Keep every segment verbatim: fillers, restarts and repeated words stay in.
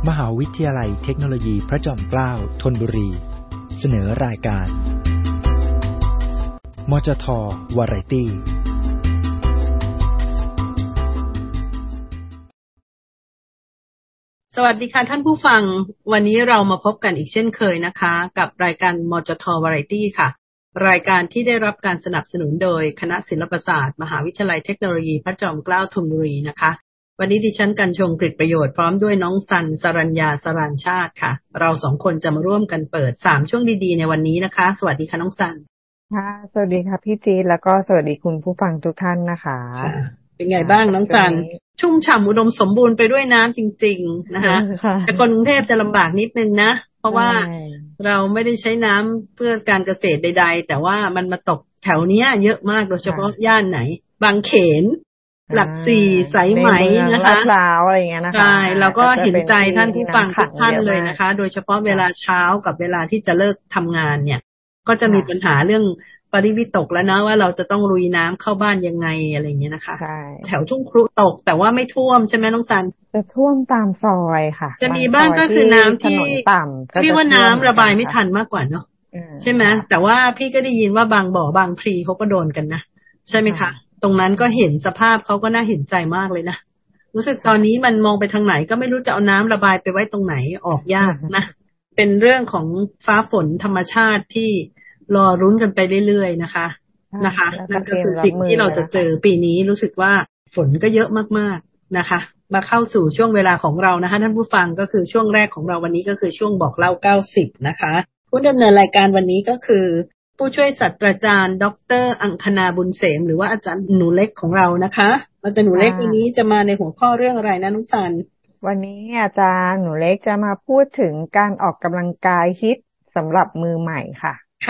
มหาวิทยาลัยเทคโนโลยีพระจอมเกล้าธนบุรีเสนอรายการมจท.วาไรตี้สวัสดีค่ะท่านผู้ฟังวันนี้เรามาพบกันอีกเช่นเคยนะคะกับรายการมจท.วาไรตี้ค่ะรายการที่ได้รับการสนับสนุนโดยคณะศิลปศาสตร์มหาวิทยาลัยเทคโนโลยีพระจอมเกล้าธนบุรีนะคะวันนี้ดิฉันกัญชงกฤษประโยชน์พร้อมด้วยน้องสันสรัญญาสรานชาติค่ะเราสองคนจะมาร่วมกันเปิดสามช่วงดีๆในวันนี้นะคะสวัสดีค่ะน้องสันค่ะสวัสดีค่ะพี่จีแล้วก็สวัสดีคุณผู้ฟังทุกท่านนะคะเป็นไงบ้างน้องสันชุ่มฉ่ำอุดมสมบูรณ์ไปด้วยน้ำจริงๆนะคะแต่คนกรุงเทพจะลำบากนิดนึงนะเพราะว่าเราไม่ได้ใช้น้ำเพื่อการเกษตรใดๆแต่ว่ามันมาตกแถวเนี้ยเยอะมากโดยเฉพาะย่านไหนบางเขนหลักสี่สายไหมนะคะลาดอะไรอย่างเงี้ยนะคะใช่เราก็เห็นใจท่านผู้ฟังทุกท่านเลยนะคะโดยเฉพาะเวลาเช้ากับเวลาที่จะเลิกทำงานเนี่ยก็จะมีปัญหาเรื่องปริวิตกแล้วนะว่าเราจะต้องลุยน้ำเข้าบ้านยังไงอะไรอย่างเงี้ยนะคะแถวทุ่งครุตกแต่ว่าไม่ท่วมใช่ไหมน้องซันจะท่วมตามซอยค่ะจะมีบ้างก็คือน้ำที่เรียกว่าน้ำระบายไม่ทันมากกว่าเนาะใช่ไหมแต่ว่าพี่ก็ได้ยินว่าบางบ่อบางพลีเขาก็โดนกันนะใช่ไหมคะตรงนั้นก็เห็นสภาพเขาก็น่าเห็นใจมากเลยนะรู้สึกตอนนี้มันมองไปทางไหนก็ไม่รู้จะเอาน้ำระบายไปไว้ตรงไหนออกยากนะเป็นเรื่องของฟ้าฝนธรรมชาติที่รอรุ้นกันไปเรื่อยๆนะคะนะคะนั่นก็คือสิ่งที่เราจะเจอปีนี้รู้สึกว่าฝนก็เยอะมากๆนะคะมาเข้าสู่ช่วงเวลาของเรานะคะท่านผู้ฟังก็คือช่วงแรกของเราวันนี้ก็คือช่วงบอกเล่าเก้าสิบนะคะผู้ดำเนินรายการวันนี้ก็คือผู้ช่วยศาสตราจารย์ดร.อังคณาบุญเสมหรือว่าอาจารย์หนูเล็กของเรานะคะอาจารย์หนูเล็กวันนี้จะมาในหัวข้อเรื่องอะไรนะน้องสันวันนี้อาจารย์หนูเล็กจะมาพูดถึงการออกกำลังกายฮิตสำหรับมือใหม่ค่ะ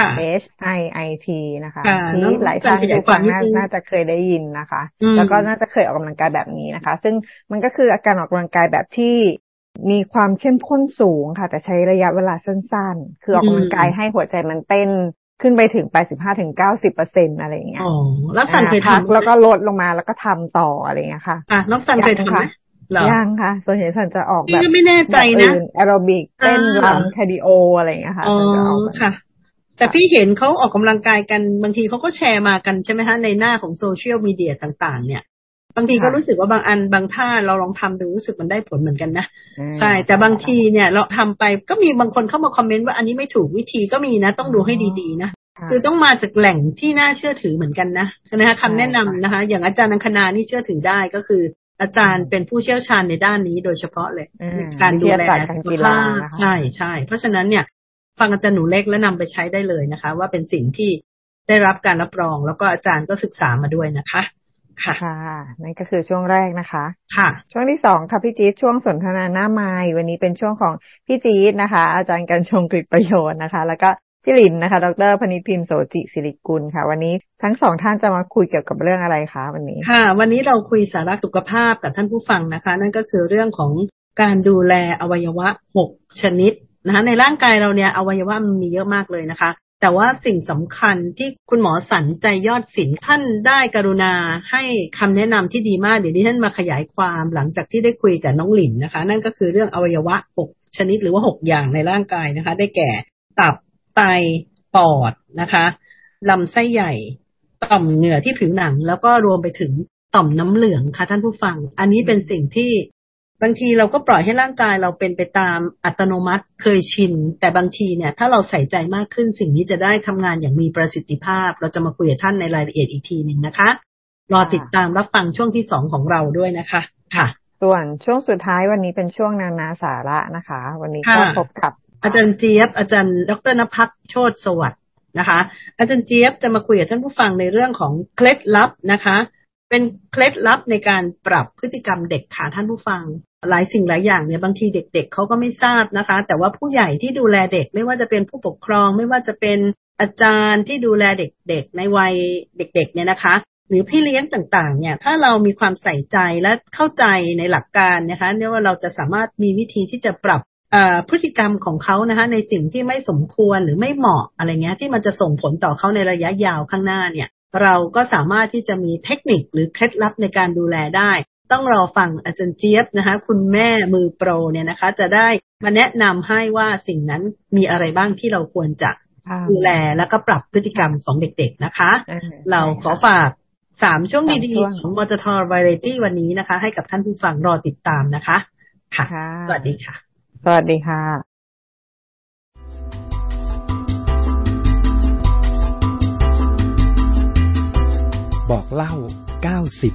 H I I T นะคะที่หลายท่านผู้ฟังน่าจะเคยได้ยินนะคะแล้วก็น่าจะเคยออกกำลังกายแบบนี้นะคะซึ่งมันก็คือการออกกำลังกายแบบที่มีความเข้มข้นสูงค่ะแต่ใช้ระยะเวลาสั้นๆคือออกกำลังกายให้หัวใจมันเต้นขึ้นไปถึง แปดสิบห้าถึงเก้าสิบเปอร์เซ็นต์ อะไรอย่างเงี้ยอ๋อแล้วสันเคยทำแล้วก็ลดลงมาแล้วก็ทำต่ออะไรอย่างเงี้ยค่ะอ่ะน้องสันเคยทำไหมยังค่ะส่วนใหญ่สันจะออกแบบไม่แน่ใจนะแอโรบิกเต้นรำคาร์ดิโออะไรอย่างเงี้ยค่ะอ๋อค่ะแต่พี่เห็นเขาออกกำลังกายกันบางทีเขาก็แชร์มากันใช่ไหมฮะในหน้าของโซเชียลมีเดียต่างๆเนี่ยบางทีก็รู้สึกว่าบางอันบางท่าเราลองทำดูรู้สึกมันได้ผลเหมือนกันนะใช่แต่บางทีเนี่ยเราทำไปก็มีบางคนเข้ามาคอมเมนต์ว่าอันนี้ไม่ถูกวิธีก็มีนะต้องดูให้ดีๆนะคือต้องมาจากแหล่งที่น่าเชื่อถือเหมือนกันนะนะคะคำแนะนำนะคะอย่างอาจารย์อังคณานี่เชื่อถือได้ก็คืออาจารย์เป็นผู้เชี่ยวชาญในด้านนี้โดยเฉพาะเลยในการดูแลสุขภาพใช่ใช่เพราะฉะนั้นเนี่ยฟังอาจารย์หนูเล็กแล้วนำไปใช้ได้เลยนะคะว่าเป็นสิ่งที่ได้รับการรับรองแล้วก็อาจารย์ก็ศึกษามาด้วยนะคะค่ะค่ะนั่นก็คือช่วงแรกนะคะค่ะช่วงที่สองค่ะพี่จี๊ดช่วงสนทนาหน้าไมค์วันนี้เป็นช่วงของพี่จี๊ดนะคะอาจารย์กัญชงกฤษประโยชน์นะคะแล้วก็พี่หลินนะคะดร.พนิษฐ์พิมพ์โสจิศิริกุลค่ะวันนี้ทั้งสองท่านจะมาคุยเกี่ยวกับเรื่องอะไรคะวันนี้ค่ะวันนี้เราคุยสาระสุขภาพกับท่านผู้ฟังนะคะนั่นก็คือเรื่องของการดูแลอวัยวะหกชนิดนะคะในร่างกายเราเนี่ยอวัยวะมันมีเยอะมากเลยนะคะแต่ว่าสิ่งสำคัญที่คุณหมอสันใจยอดศิลป์ท่านได้กรุณาให้คำแนะนำที่ดีมากเดี๋ยวนี้ท่านมาขยายความหลังจากที่ได้คุยกับน้องหลินนะคะนั่นก็คือเรื่องอวัยวะหกชนิดหรือว่าหกอย่างในร่างกายนะคะได้แก่ตับไตปอดนะคะลำไส้ใหญ่ต่อมเหงื่อที่ผิวหนังแล้วก็รวมไปถึงต่อมน้ำเหลืองค่ะท่านผู้ฟังอันนี้เป็นสิ่งที่บางทีเราก็ปล่อยให้ร่างกายเราเป็นไปตามอัตโนมัติเคยชินแต่บางทีเนี่ยถ้าเราใส่ใจมากขึ้นสิ่งนี้จะได้ทำงานอย่างมีประสิทธิภาพเราจะมาคุยกับท่านในรายละเอียดอีกทีหนึ่งนะคะรอติดตามรับฟังช่วงที่สองของเราด้วยนะคะค่ะส่วนช่วงสุดท้ายวันนี้เป็นช่วงนานาสาระนะคะวันนี้ก็พบกับอาจารย์เจี๊ยบอาจารย์ดร.ณภัทรโชติสวัสดิ์นะคะอาจารย์เจี๊ยบจะมาคุยกับท่านผู้ฟังในเรื่องของเคล็ดลับนะคะเป็นเคล็ดลับในการปรับพฤติกรรมเด็กค่ะท่านผู้ฟังหลายสิ่งหลายอย่างเนี่ยบางทีเด็กๆเขาก็ไม่ทราบนะคะแต่ว่าผู้ใหญ่ที่ดูแลเด็กไม่ว่าจะเป็นผู้ปกครองไม่ว่าจะเป็นอาจารย์ที่ดูแลเด็กๆในวัยเด็กๆเนี่ยนะคะหรือพี่เลี้ยงต่างๆเนี่ยถ้าเรามีความใส่ใจและเข้าใจในหลักการนะคะเนี่ยว่าเราจะสามารถมีวิธีที่จะปรับพฤติกรรมของเขานะคะในสิ่งที่ไม่สมควรหรือไม่เหมาะอะไรเงี้ยที่มันจะส่งผลต่อเขาในระยะยาวข้างหน้าเนี่ยเราก็สามารถที่จะมีเทคนิคหรือเคล็ดลับในการดูแลได้ต้องรอฟังอาจารย์เจี๊ยบนะคะคุณแม่มือโปรเนี่ยนะคะจะได้มาแนะนำให้ว่าสิ่งนั้นมีอะไรบ้างที่เราควรจะดูแลแล้วก็ปรับพฤติกรรมของเด็กๆนะคะเราขอฝากสามช่วงดีๆของมจท Variety วันนี้นะคะให้กับท่านผู้ฟังรอติดตามนะคะค่ะสวัสดีค่ะสวัสดีค่ะบอกเล่าเก้าสิบ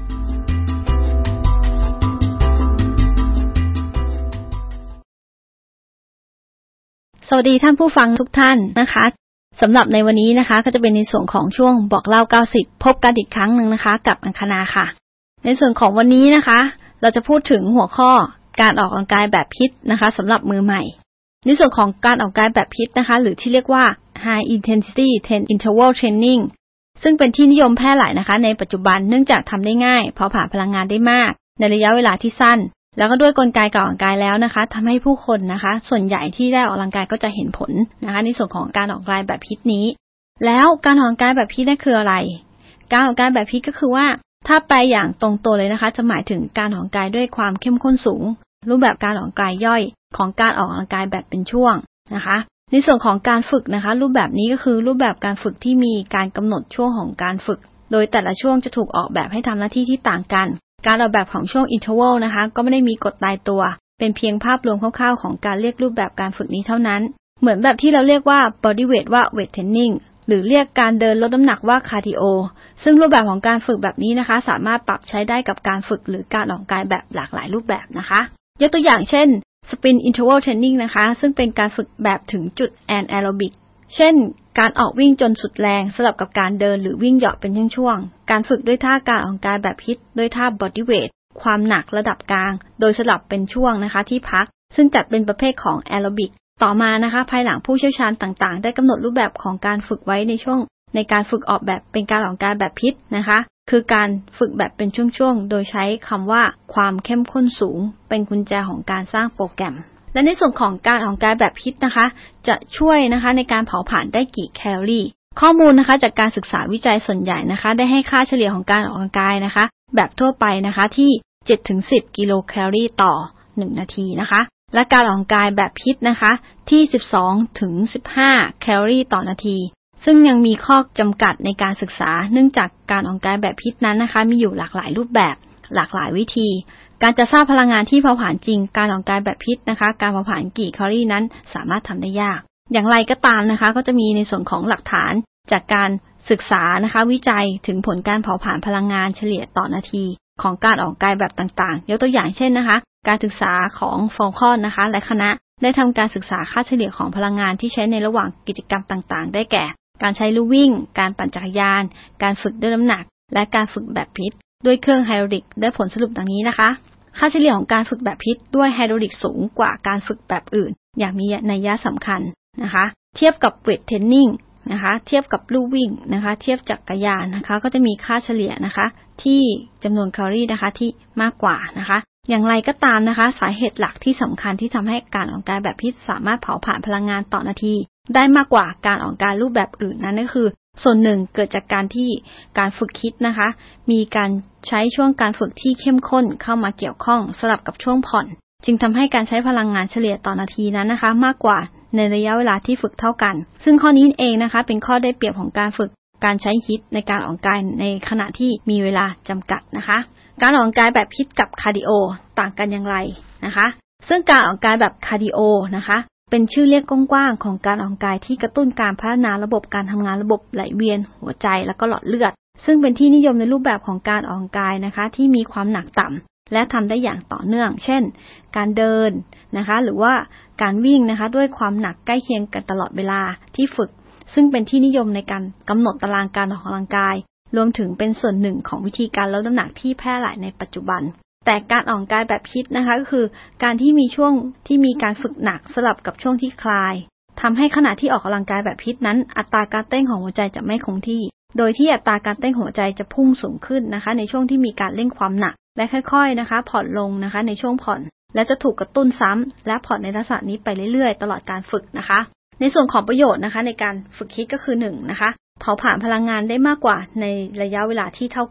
สวัสดีท่านผู้ฟังทุกท่านนะคะสำหรับในวันนี้นะคะก็จะเป็นในส่วนของช่วงบอกเล่าเก้าสิบพบกันอีกครั้งหนึ่งนะคะกับอังคณาค่ะในส่วนของวันนี้นะคะเราจะพูดถึงหัวข้อการออกกำลังกายแบบพิษนะคะสำหรับมือใหม่ในส่วนของการออกกำลังกายแบบพิษนะคะหรือที่เรียกว่า High Intensity สิบ Interval Training ซึ่งเป็นที่นิยมแพร่หลายนะคะในปัจจุบันเนื่องจากทำได้ง่ายเผาผลาญพลังงานได้มากในระยะเวลาที่สั้นแล้วก็ด้วยกลไกการออกกำลังกายแล้วนะคะทำให้ผู้คนนะคะส่วนใหญ่ที่ได้ออกกำลังกายก็จะเห็นผลนะคะในส่วนของการออกกำลังกายแบบพิษนี้แล้วการออกกำลังกายแบบพิษนั่นคืออะไรการออกกำลังกายแบบพิษก็คือว่าถ้าไปอย่างตรงตัวเลยนะคะจะหมายถึงการออกกำลังกายด้วยความเข้มข้นสูงรูปแบบการออกกำลังกายย่อยของการออกกำลังกายแบบเป็นช่วงนะคะในส่วนของการฝึกนะคะรูปแบบนี้ก็คือรูปแบบการฝึกที่มีการกำหนดช่วงของการฝึกโดยแต่ละช่วงจะถูกออกแบบให้ทำหน้าที่ที่ต่างกันการออกแบบของช่วง interval นะคะก็ไม่ได้มีกฎตายตัวเป็นเพียงภาพรวมคร่าวๆของการเรียกรูปแบบการฝึกนี้เท่านั้นเหมือนแบบที่เราเรียกว่า body weight ว่า weight training หรือเรียกการเดินลดน้ำหนักว่า cardio ซึ่งรูปแบบของการฝึกแบบนี้นะคะสามารถปรับใช้ได้กับการฝึกหรือการออกกำลังกายแบบหลากหลายรูปแบบนะคะยกตัวอย่างเช่น sprint interval training นะคะซึ่งเป็นการฝึกแบบถึงจุด anaerobicเช่นการออกวิ่งจนสุดแรงสลับกับการเดินหรือวิ่งเหยาะเป็นช่วงๆการฝึกด้วยท่าการออกกำลังกายแบบพิษด้วยท่า body weight ความหนักระดับกลางโดยสลับเป็นช่วงนะคะที่พักซึ่งจัดเป็นประเภทของ aerobic ต่อมานะคะภายหลังผู้เชี่ยวชาญต่างๆได้กำหนดรูปแบบของการฝึกไว้ในช่วงในการฝึกออกแบบเป็นการออกกำลังกายแบบพิษนะคะคือการฝึกแบบเป็นช่วงๆโดยใช้คำว่าความเข้มข้นสูงเป็นกุญแจของการสร้างโปรแกรมและในส่วนของการออกกำลังกายแบบพิษนะคะจะช่วยนะคะในการเผาผลาญได้กี่แคลอรี่ข้อมูลนะคะจากการศึกษาวิจัยส่วนใหญ่นะคะได้ให้ค่าเฉลี่ยของการออกกำลังกายนะคะแบบทั่วไปนะคะที่ เจ็ดถึงสิบ กิโลแคลอรี่ต่อหนึ่งนาทีนะคะและการออกกำลังกายแบบพิษนะคะที่ สิบสองถึงสิบห้า แคลอรี่ต่อนาทีซึ่งยังมีข้อจำกัดในการศึกษาเนื่องจากการออกกำลังกายแบบพิษนั้นนะคะมีอยู่หลากหลายรูปแบบหลากหลายวิธีการจะทราบพลังงานที่เผาผลาญจริงการออกกำลังกายแบบพิษนะคะการเผาผลาญกี่แคลอรี่นั้นสามารถทำได้ยากอย่างไรก็ตามนะคะก็จะมีในส่วนของหลักฐานจากการศึกษานะคะวิจัยถึงผลการเผาผลาญพลังงานเฉลี่ยต่อนาทีของการออกกำลังกายแบบต่างๆยกตัวอย่างเช่นนะคะการศึกษาของฟอลคอนนะคะและคณะได้ทำการศึกษาค่าเฉลี่ยของพลังงานที่ใช้ในระหว่างกิจกรรมต่างๆได้แก่การใช้ลู่วิ่งการปั่นจักรยานการฝึกด้วยน้ำหนักและการฝึกแบบพิษด้วยเครื่องไฮดรอลิกได้ผลสรุปดังนี้นะคะค่าเฉลี่ยของการฝึกแบบพิษด้วยไฮดรอลิกสูงกว่าการฝึกแบบอื่นอย่างมีนัยยะสำคัญนะคะเทียบกับเวทเทรนนิ่งนะคะเทียบกับลู่วิ่งนะคะเทียบจักรยานนะคะก็จะมีค่าเฉลี่ยนะคะที่จำนวนแคลอรี่นะคะที่มากกว่านะคะอย่างไรก็ตามนะคะสาเหตุหลักที่สำคัญที่ทำให้การออกกำลังกายแบบพิษสามารถเผาผลาญพลังงานต่อนาทีได้มากกว่าการออกกำลังกายรูปแบบอื่นนั้นก็คือส่วนหนึ่งเกิดจากการที่การฝึกคิดนะคะมีการใช้ช่วงการฝึกที่เข้มข้นเข้ามาเกี่ยวข้องสลับกับช่วงผ่อนจึงทำให้การใช้พลังงานเฉลี่ยต่อนาทีนั้นนะคะมากกว่าในระยะเวลาที่ฝึกเท่ากันซึ่งข้อนี้เองนะคะเป็นข้อได้เปรียบของการฝึกการใช้ฮิตในการออกกำลังกายในขณะที่มีเวลาจำกัดนะคะการออกกำลังกายแบบฮิตกับคาร์ดิโอต่างกันอย่างไรนะคะซึ่งการออกกำลังกายแบบคาร์ดิโอนะคะเป็นชื่อเรียกกว้างๆของการออกกำลังกายที่กระตุ้นการพัฒนาระบบการทำงานระบบไหลเวียนหัวใจและก็หลอดเลือดซึ่งเป็นที่นิยมในรูปแบบของการออกกำลังกายนะคะที่มีความหนักต่ำและทำได้อย่างต่อเนื่องเช่นการเดินนะคะหรือว่าการวิ่งนะคะด้วยความหนักใกล้เคียงกันตลอดเวลาที่ฝึกซึ่งเป็นที่นิยมในการกำหนดตารางการออกกำลังกายรวมถึงเป็นส่วนหนึ่งของวิธีการลดน้ำหนักที่แพร่หลายในปัจจุบันแต่การออกกำลังกายแบบพิษนะคะก็คือการที่มีช่วงที่มีการฝึกหนักสลับกับช่วงที่คลายทำให้ขณะที่ออกกำลังกายแบบพิษนั้นอัตราการเต้นของหัวใจจะไม่คงที่โดยที่อัตราการเต้นของหัวใจจะพุ่งสูงขึ้นนะคะในช่วงที่มีการเร่งความหนักและค่อยๆนะคะผ่อนลงนะคะในช่วงผ่อนและจะถูกกระตุ้นซ้ำและผ่อนในลักษณะนี้ไปเรื่อยๆตลอดการฝึกนะคะในส่วนของประโยชน์นะคะในการฝึกฮิตก็คือหนึ่งนะคะเผาผลาญพลังงานได้มากกว่าในระยะเวลาที่เท่ากัน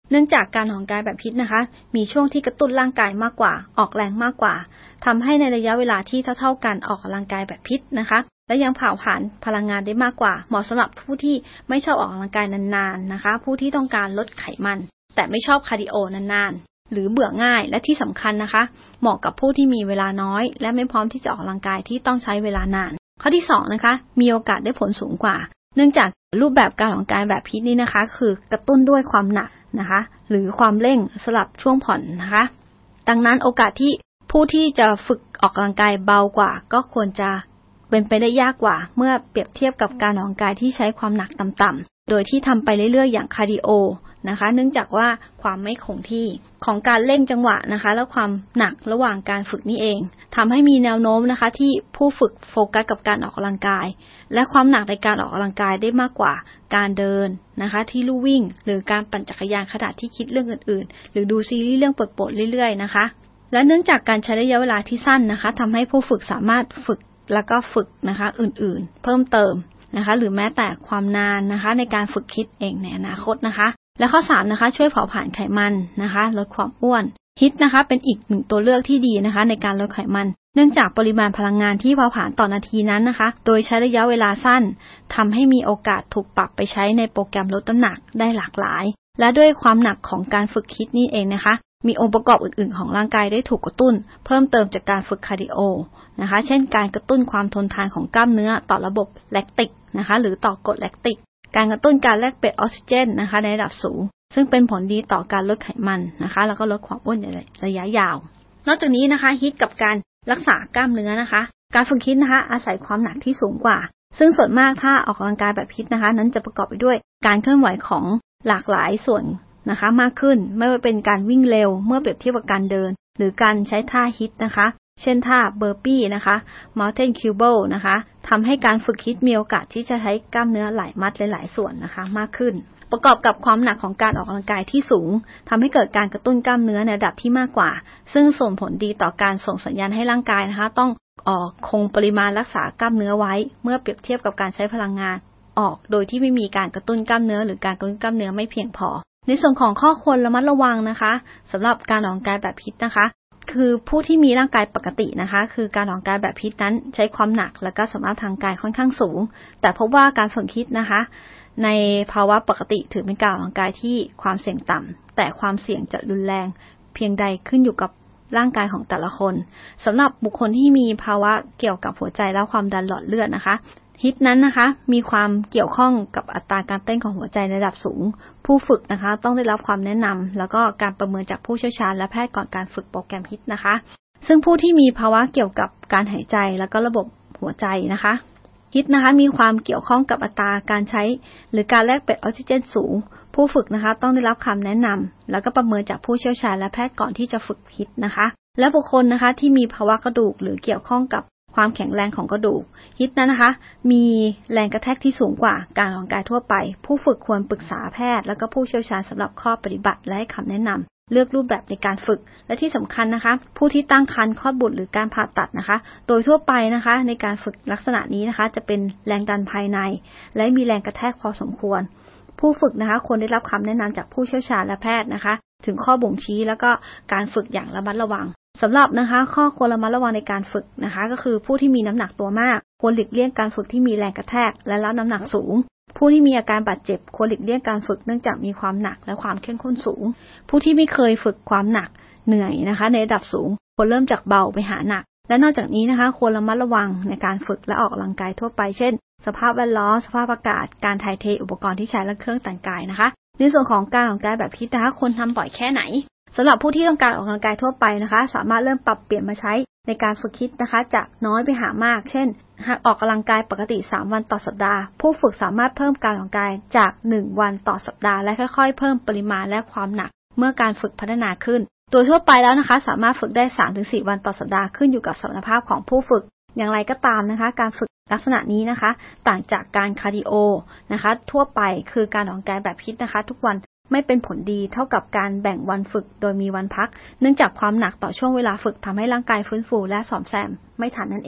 เนื่องจากการออกกำลังกายแบบฮิตนะคะมีช่วงที่กระตุ้นร่างกายมากกว่าออกแรงมากกว่าทำให้ในระยะเวลาที่เท่าๆกันออกกำลังกายแบบฮิตนะคะและยังเผาผลาญพลังงานได้มากกว่าเหมาะสำหรับผู้ที่ไม่ชอบออกกำลังกายนานๆนะคะผู้ที่ต้องการลดไขมันแต่ไม่ชอบคาร์ดิโอนานๆหรือเบื่อง่ายและที่สำคัญนะคะเหมาะกับผู้ที่มีเวลาน้อยและไม่พร้อมที่จะออกกำลังกายที่ต้องใช้เวลานานข้อที่สองนะคะมีโอกาสได้ผลสูงกว่าเนื่องจากรูปแบบการออกกำลังกายแบบฮิตนี้นะคะคือกระตุ้นด้วยความหนักนะคะหรือความเร่งสลับช่วงผ่อนนะคะดังนั้นโอกาสที่ผู้ที่จะฝึกออกกำลังกายเบากว่าก็ควรจะเป็นไปได้ยากกว่าเมื่อเปรียบเทียบกับการออกกำลังกายที่ใช้ความหนักต่ำๆโดยที่ทำไปเรื่อยๆอย่างคาร์ดิโอนะคะเนื่องจากว่าความไม่คงที่ของการเร่งจังหวะนะคะและความหนักระหว่างการฝึกนี่เองทำให้มีแนวโน้มนะคะที่ผู้ฝึกโฟกัสกับการออกกำลังกายและความหนักในการออกกำลังกายได้มากกว่าการเดินนะคะที่ลู่วิ่งหรือการปั่นจักรยานขณะที่คิดเรื่องอื่นๆหรือดูซีรีส์เรื่องโปรดๆเรื่อยๆนะคะและเนื่องจากการใช้ระยะเวลาที่สั้นนะคะทำให้ผู้ฝึกสามารถฝึกแล้วก็ฝึกนะคะอื่นๆเพิ่มเติมนะคะหรือแม้แต่ความนานนะคะในการฝึกคิดเองในอนาคตนะคะและข้อสามนะคะช่วยเผาผลาญไขมันนะคะลดความอ้วนฮิตนะคะเป็นอีกหนึ่งตัวเลือกที่ดีนะคะในการลดไขมันเนื่องจากปริมาณพลังงานที่เผาผลาญต่อนาทีนั้นนะคะโดยใช้ระยะเวลาสั้นทำให้มีโอกาสถูกปรับไปใช้ในโปรแกรมลดน้ำหนักได้หลากหลายและด้วยความหนักของการฝึกฮิตนี้เองนะคะมีองค์ประกอบอื่นๆของร่างกายได้ถูกกระตุ้นเพิ่มเติมจากการฝึกคาร์ดิโอนะคะเช่นการกระตุ้นความทนทานของกล้ามเนื้อต่อระบบแลคติกนะคะหรือต่อกรดแลคติกการกระตุ้นการแลกเปลี่ยนออกซิเจนนะคะในระดับสูงซึ่งเป็นผลดีต่อการลดไขมันนะคะแล้วก็ลดความอ้วนในระยะยาวนอกจากนี้นะคะฮิตกับการรักษากล้ามเนื้อนะคะการฝึกฮิตนะคะอาศัยความหนักที่สูงกว่าซึ่งส่วนมากถ้าออกกำลังกายแบบฮิตนะคะนั้นจะประกอบไปด้วยการเคลื่อนไหวของหลากหลายส่วนนะคะมากขึ้นไม่ว่าเป็นการวิ่งเร็วเมื่อเปรียบเทียบกับการเดินหรือการใช้ท่าฮิตนะคะเช่นท่าเบอร์ปี้นะคะ Mountain Cable นะคะทำให้การฝึกฮิตมีโอกาสที่จะใช้กล้ามเนื้อหลายมัดหลายๆส่วนนะคะมากขึ้นประกอบกับความหนักของการออกกำลังกายที่สูงทำให้เกิดการกระตุ้นกล้ามเนื้อในระดับที่มากกว่าซึ่งส่งผลดีต่อการส่งสัญญาณให้ร่างกายนะคะต้องออกคงปริมาณรักษากล้ามเนื้อไว้เมื่อเปรียบเทียบกับการใช้พลังงานออกโดยที่ไม่มีการกระตุ้นกล้ามเนื้อหรือการกระตุ้นกล้ามเนื้อไม่เพียงพอในส่วนของข้อควรระมัดระวังนะคะสำหรับการออกกำลังกายแบบฮิตนะคะคือผู้ที่มีร่างกายปกตินะคะคือการออกกำลังกายแบบฮิตนั้นใช้ความหนักและก็สมรรถทางกายค่อนข้างสูงแต่พบว่าการฝึกฮิตนะคะในภาวะปกติถือเป็นการออกกำลังกายที่ความเสี่ยงต่ำแต่ความเสี่ยงจะรุนแรงเพียงใดขึ้นอยู่กับร่างกายของแต่ละคนสำหรับบุคคลที่มีภาวะเกี่ยวกับหัวใจและความดันหลอดเลือดนะคะฮิตนั้นนะคะมีความเกี่ยวข้องกับอัตราการเต้นของหัวใจในระดับสูงผู้ฝึกนะคะต้องได้รับความแนะนำแล้วก็การประเมินจากผู้เชี่ยวชาญและแพทย์ก่อนการฝึกโปรแกรมฮิตนะคะซึ่งผู้ที่มีภาวะเกี่ยวกับการหายใจแล้วก็ระบบหัวใจนะคะฮิตนะคะมีความเกี่ยวข้องกับอัตราการใช้หรือการแลกเปลี่ยนออกซิเจนสูงผู้ฝึกนะคะต้องได้รับคำแนะนำแล้วก็ประเมินจากผู้เชี่ยวชาญและแพทย์ก่อนที่จะฝึกฮิตนะคะและบุคคลนะคะที่มีภาวะกระดูกหรือเกี่ยวข้องกับความแข็งแรงของกระดูกฮิตนั้นนะคะมีแรงกระแทกที่สูงกว่าการออกกำลังกายทั่วไปผู้ฝึกควรปรึกษาแพทย์แล้วก็ผู้เชี่ยวชาญสำหรับข้อปฏิบัติและให้คำแนะนำเลือกรูปแบบในการฝึกและที่สำคัญนะคะผู้ที่ตั้งครรภ์คลอดบุตรหรือการผ่าตัดนะคะโดยทั่วไปนะคะในการฝึกลักษณะนี้นะคะจะเป็นแรงดันภายในและมีแรงกระแทกพอสมควรผู้ฝึกนะคะควรได้รับคำแนะนำจากผู้เชี่ยวชาญและแพทย์นะคะถึงข้อบ่งชี้แล้วก็การฝึกอย่างระมัดระวังสำหรับนะคะข้อควรระมัดระวังในการฝึกนะคะก็คือผู้ที่มีน้ำหนักตัวมากควรหลีกเลี่ยงการฝึกที่มีแรงกระแทกและรับน้ำหนักสูงผู้ที่มีอาการบาดเจ็บควรหลีกเลี่ยงการฝึกเนื่องจากมีความหนักและความเข้มข้นสูงผู้ที่ไม่เคยฝึกความหนักเหนื่อยนะคะในระดับสูงควรเริ่มจากเบาไปหาหนักและนอกจากนี้นะคะควรระมัดระวังในการฝึกและออกกำลังกายทั่วไปเช่นสภาพแวดล้อมสภาพอากาศการถ่ายเทอุปกรณ์ที่ใช้และเครื่องแต่งกายนะคะในส่วนของการออกกำลังกายแบบฮิตนะคะควรทำบ่อยแค่ไหนสำหรับผู้ที่ต้องการออกกำลังกายทั่วไปนะคะสามารถเริ่มปรับเปลี่ยนมาใช้ในการฝึกฮิตนะคะจากน้อยไปหามากเช่นหากออกกำลังกายปกติสามวันต่อสัปดาห์ผู้ฝึกสามารถเพิ่มการออกกำลังกายจากหนึ่งวันต่อสัปดาห์และค่อยๆเพิ่มปริมาณและความหนักเมื่อการฝึกพัฒนาขึ้นโดยทั่วไปแล้วนะคะสามารถฝึกได้ สามถึงสี่ วันต่อสัปดาห์ขึ้นอยู่กับสมรรถภาพของผู้ฝึกอย่างไรก็ตามนะคะการฝึกลักษณะนี้นะคะต่างจากการคาร์ดิโอนะคะทั่วไปคือการออกกำลังกายแบบฮิตนะคะทุกวันไม่เป็นผลดีเท่ากับการแบ่งวันฝึกโดยมีวันพักเนื่องจากความหนักต่อช่วงเวลาฝึกทำให้ร่างกายฟื้นฟูและซ่อมแซมไม่ทันนั่นเอง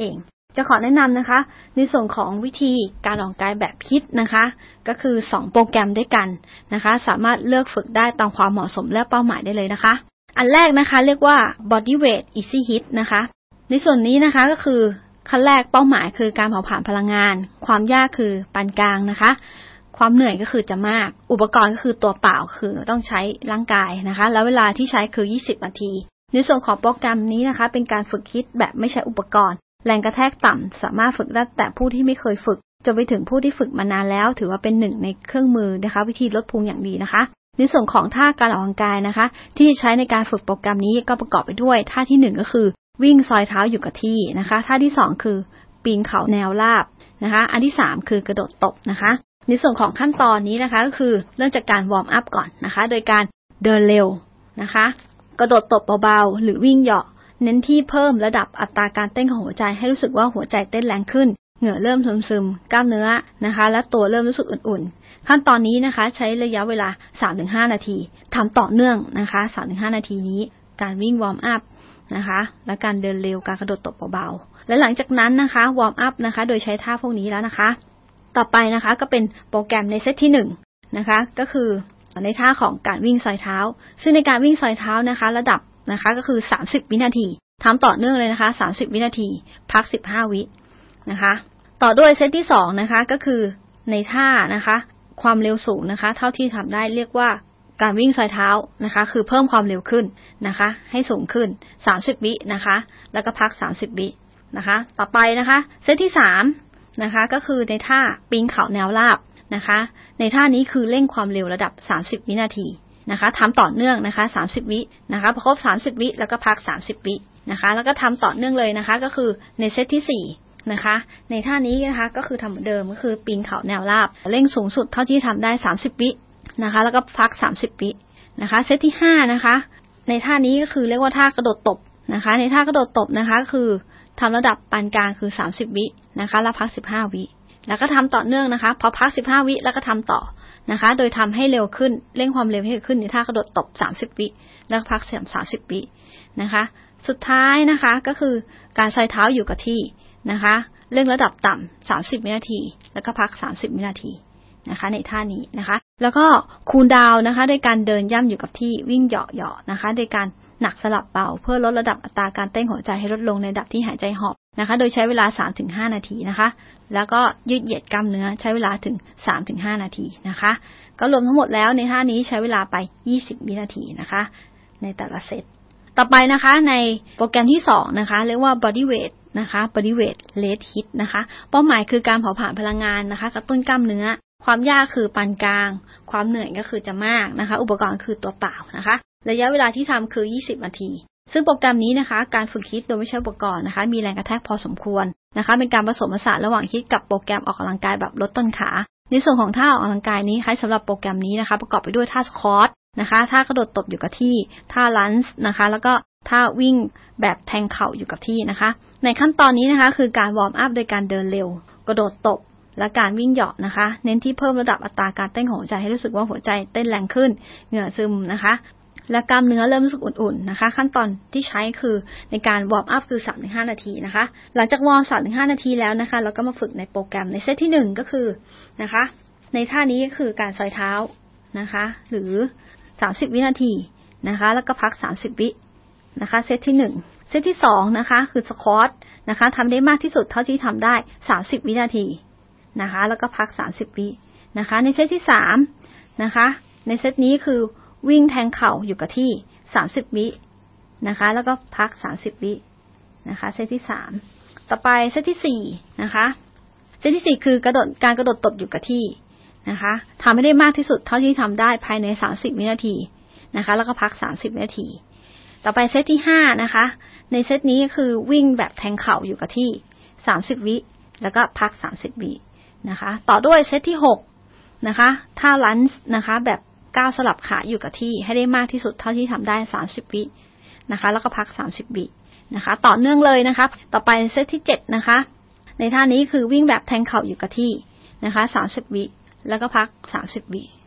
จะขอแนะนำนะคะในส่วนของวิธีการออกกำลังกายแบบฮิตนะคะก็คือสองโปรแกรมด้วยกันนะคะสามารถเลือกฝึกได้ตามความเหมาะสมและเป้าหมายได้เลยนะคะอันแรกนะคะเรียกว่า Body Weight Easy Hit นะคะในส่วนนี้นะคะก็คือขั้นแรกเป้าหมายคือการเผาผลาญพลังงานความยากคือปานกลางนะคะความเหนื่อยก็คือจะมากอุปกรณ์ก็คือตัวเปล่าคือต้องใช้ร่างกายนะคะแล้วเวลาที่ใช้คือยี่สิบนาทีในส่วนของโปรแกรมนี้นะคะเป็นการฝึกฮิตแบบไม่ใช้อุปกรณ์แรงกระแทกต่ำสามารถฝึกได้แต่ผู้ที่ไม่เคยฝึกจนไปถึงผู้ที่ฝึกมานานแล้วถือว่าเป็นหนึ่งในเครื่องมือนะคะวิธีลดพุงอย่างดีนะคะในส่วนของท่าการออกกำลังกายนะคะที่ใช้ในการฝึกโปรแกรมนี้ก็ประกอบไปด้วยท่าที่หนึ่งก็คือวิ่งซอยเท้าอยู่กับที่นะคะท่าที่สองคือปีนเขาแนวราบนะคะอันที่สามคือกระโดดตบนะคะในส่วนของขั้นตอนนี้นะคะก็คือเริ่มจากการวอร์มอัพก่อนนะคะโดยการเดินเร็วนะคะกระโดดตบเบาๆหรือวิ่งเหยาะเน้นที่เพิ่มระดับอัตราการเต้นของหัวใจให้รู้สึกว่าหัวใจเต้นแรงขึ้นเหงื่อเริ่มซึมๆกล้ามเนื้อนะคะและตัวเริ่มรู้สึกอุ่นๆขั้นตอนนี้นะคะใช้ระยะเวลา สามถึงห้า นาทีทำต่อเนื่องนะคะ สามถึงห้า นาทีนี้การวิ่งวอร์มอัพนะคะและการเดินเร็วการกระโดดตบเบาๆและหลังจากนั้นนะคะวอร์มอัพนะคะโดยใช้ท่าพวกนี้แล้วนะคะต่อไปนะคะก็เป็นโปรแกรมในเซตที่หนึ่งนะคะก็คือในท่าของการวิ่งซอยเท้าซึ่งในการวิ่งซอยเท้านะคะระดับนะคะก็คือสามสิบวินาทีทำต่อเนื่องเลยนะคะสามสิบวินาทีพักสิบห้าวินะคะต่อด้วยเซตที่สองนะคะก็คือในท่านะคะความเร็วสูงนะคะเท่าที่ทำได้เรียกว่าการวิ่งซอยเท้านะคะคือเพิ่มความเร็วขึ้นนะคะให้สูงขึ้นสามสิบวินะคะแล้วก็พักสามสิบวินะคะต่อไปนะคะเซตที่สามนะคะก็คือในท่าปีนเขาแนวราบนะคะในท่านี้คือเร่งความเร็วระดับสามสิบวินาทีนะคะทำต่อเนื่องนะคะสามสิบวินะคะพอครบสามสิบวิแล้วก็พักสามสิบวินะคะแล้วก็ทำต่อเนื่องเลยนะคะก็คือในเซตที่สี่นะคะในท่านี้นะคะก็คือทำเหมือนเดิมก็คือปีนเขาแนวราบเร่งสูงสุดเท่าที่ทำได้สามสิบวินะคะแล้วก็พักสามสิบวินะคะเซตที่ห้านะคะในท่านี้ก็คือเรียกว่าท่ากระโดดตบนะคะในท่ากระโดดตบนะคะคือทำระดับปานกลางคือสามสิบวินะคะแล้วพักสิบห้าวิแล้วก็ทำต่อเนื่องนะคะพอพักสิบห้าวิแล้วก็ทำต่อนะคะโดยทำให้เร็วขึ้นเร่งความเร็วให้ขึ้นในท่ากระโดดตบสามสิบวิแล้วพักเสียมสามสิบวินะคะสุดท้ายนะคะก็คือการใช้เท้าอยู่กับที่นะคะเร่งระดับต่ำสามสิบวินาทีแล้วก็พักสามสิบวินาทีนะคะในท่านี้นะคะแล้วก็คูลดาวน์นะคะโดยการเดินย่ำอยู่กับที่วิ่งเหาะๆนะคะโดยการหนักสลับเบาเพื่อลดระดับอัตราการเต้นหัวใจให้ลดลงในระดับที่หายใจหอบนะคะโดยใช้เวลา สามถึงห้า นาทีนะคะแล้วก็ยืดเหยียดกล้ามเนื้อใช้เวลาถึง สามถึงห้า นาทีนะคะก็รวมทั้งหมดแล้วในท่านี้ใช้เวลาไปยี่สิบวินาทีนะคะในแต่ละเซตต่อไปนะคะในโปรแกรมที่สองนะคะเรียกว่า Body Weight นะคะ Body Weight Leg Hit นะคะเป้าหมายคือการเผาผลาญพลังงานนะคะกระตุ้นกล้ามเนื้อความยากคือปานกลางความเหนื่อยก็คือจะมากนะคะอุปกรณ์คือตัวเปล่านะคะระยะเวลาที่ทำคือยี่สิบนาทีซึ่งโปรแกรมนี้นะคะการฝึกฮิตโดยไม่ใช้อุปกรณ์นะคะมีแรงกระแทกพอสมควรนะคะเป็นการผสมผสานระหว่างฮิตกับโปรแกรมออกกำลังกายแบบลดต้นขาในส่วนของท่าออกกำลังกายนี้ใช้สำหรับโปรแกรมนี้นะคะประกอบไปด้วยท่าสควอตนะคะท่ากระโดดตบอยู่กับที่ท่าลันจ์นะคะแล้วก็ท่าวิ่งแบบแทงเข่าอยู่กับที่นะคะในขั้นตอนนี้นะคะคือการวอร์มอัพโดยการเดินเร็วกระโดดตบและการวิ่งเหาะนะคะเน้นที่เพิ่มระดับอัตราการเต้นของหัวใจให้รู้สึกว่าหัวใจเต้นแรงขึ้นเหงื่อซึมนะคะและกล้ามเนื้อเริ่มรู้สึกอุ่นๆนะคะขั้นตอนที่ใช้คือในการวอร์มอัพคือ สามถึงห้า นาทีนะคะหลังจากวอร์ม สามถึงห้า นาทีแล้วนะคะเราก็มาฝึกในโปรแกรมในเซตที่หนึ่งก็คือนะคะในท่านี้ก็คือการซอยเท้านะคะหรือสามสิบวินาทีนะคะแล้วก็พักสามสิบวินะคะเซตที่หนึ่งเซตที่สองนะคะคือสควอตนะคะทำได้มากที่สุดเท่าที่ทำได้สามสิบวินาทีนะคะแล้วก็พักสามสิบวินะคะในเซตที่สามนะคะในเซตนี้คือวิ่งแทงเข่าอยู่กับที่สามสิบวินะคะแล้วก็พักสามสิบวินะคะเซตที่สามต่อไปเซตที่สี่นะคะเซตที่สี่คือกระโดดการกระโดดตบอยู่กับที่นะคะทำให้ได้มากที่สุดเท่าที่ทำได้ภายในสามสิบวินาทีนะคะแล้วก็พักสามสิบวินาทีต่อไปเซตที่ห้านะคะในเซตนี้คือวิ่งแบบแทงเข่าอยู่กับที่สามสิบวิแล้วก็พักสามสิบวินะคะต่อด้วยเซตที่หกนะคะท่าลันจ์นะคะแบบก้าวสลับขาอยู่กับที่ให้ได้มากที่สุดเท่าที่ทำได้สามสิบวินะคะแล้วก็พักสามสิบวินะคะต่อเนื่องเลยนะคะต่อไปเซตที่เจ็ดนะคะในท่านี้คือวิ่งแบบแทงเข่าอยู่กับที่นะคะสามสิบวิแล้วก็พักสามสิบวิ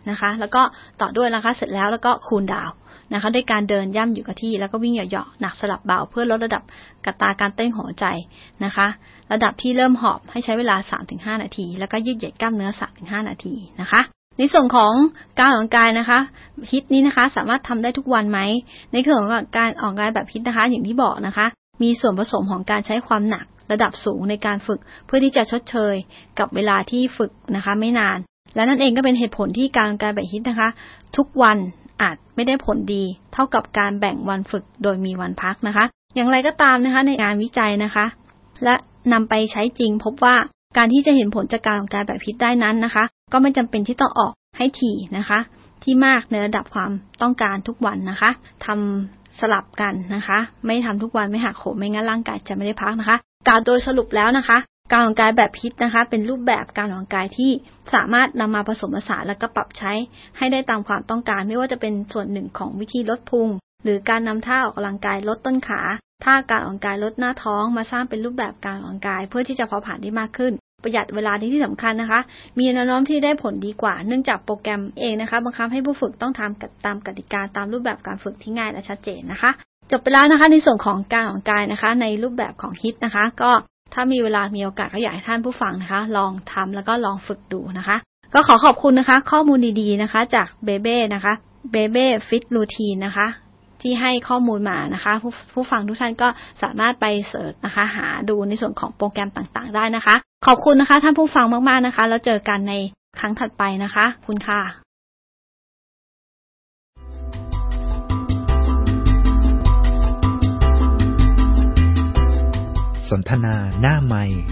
นะคะแล้วก็ต่อด้วยนะคะเสร็จแล้วแล้วก็คูลดาวน์นะคะด้วยการเดินย่ำอยู่กับที่แล้วก็วิ่งเหยาะๆหนักสลับเบาเพื่อลดระดับกระตาการเต้นหัวใจนะคะระดับที่เริ่มหอบให้ใช้เวลา สามถึงห้า นาทีแล้วก็ยืดเหยียดกล้ามเนื้อ สามถึงห้า นาทีนะคะในส่วนของการออกกำลังกายนะคะฮิตนี้นะคะสามารถทำได้ทุกวันไหมในส่วนของการออกกำลังกายแบบฮิตนะคะอย่างที่บอกนะคะมีส่วนผสมของการใช้ความหนักระดับสูงในการฝึกเพื่อที่จะชดเชยกับเวลาที่ฝึกนะคะไม่นานและนั่นเองก็เป็นเหตุผลที่การออกกำลังกายแบบฮิตนะคะทุกวันอาจไม่ได้ผลดีเท่ากับการแบ่งวันฝึกโดยมีวันพักนะคะอย่างไรก็ตามนะคะในงานวิจัยนะคะและนำไปใช้จริงพบว่าการที่จะเห็นผลจากการออกกำลังกายแบบฮิตได้นั้นนะคะก็ไม่จำเป็นที่ต้องออกให้ถี่นะคะที่มากในระดับความต้องการทุกวันนะคะทำสลับกันนะคะไม่ทำทุกวันไม่หักโหมไม่งั้นร่างกายจะไม่ได้พักนะคะการโดยสรุปแล้วนะคะการออกกำลังกายแบบฮิตนะคะเป็นรูปแบบการออกกำลังกายที่สามารถนำมาผสมผสานและก็ปรับใช้ให้ได้ตามความต้องการไม่ว่าจะเป็นส่วนหนึ่งของวิธีลดพุงหรือการนำท่าออกกำลังกายลดต้นขาท่าการออกกำลังกายลดหน้าท้องมาสร้างเป็นรูปแบบการออกกำลังกายเพื่อที่จะเผาผลาญได้มากขึ้นประหยัดเวลาที่สำคัญนะคะมีแนวโน้มที่ได้ผลดีกว่าเนื่องจากโปรแกรมเองนะคะบังคับให้ผู้ฝึกต้องทำตามกติกาตามรูปแบบการฝึกที่ง่ายและชัดเจนนะคะจบไปแล้วนะคะในส่วนของการออกกำลังกายนะคะในรูปแบบของฮิตนะคะก็ถ้ามีเวลามีโอกาสก็อยากให้ท่านผู้ฟังนะคะลองทำแล้วก็ลองฝึกดูนะคะก็ขอขอบคุณนะคะข้อมูลดีๆนะคะจากเบเบ้นะคะเบเบ้ฟิตรูทีนนะคะที่ให้ข้อมูลมานะคะผู้ผู้ฟังทุกท่านก็สามารถไปเสิร์ชนะคะหาดูในส่วนของโปรแกรมต่างๆได้นะคะขอบคุณนะคะท่านผู้ฟังมากๆนะคะแล้วเจอกันในครั้งถัดไปนะคะขอบคุณค่ะสนทนาหน้าไมค์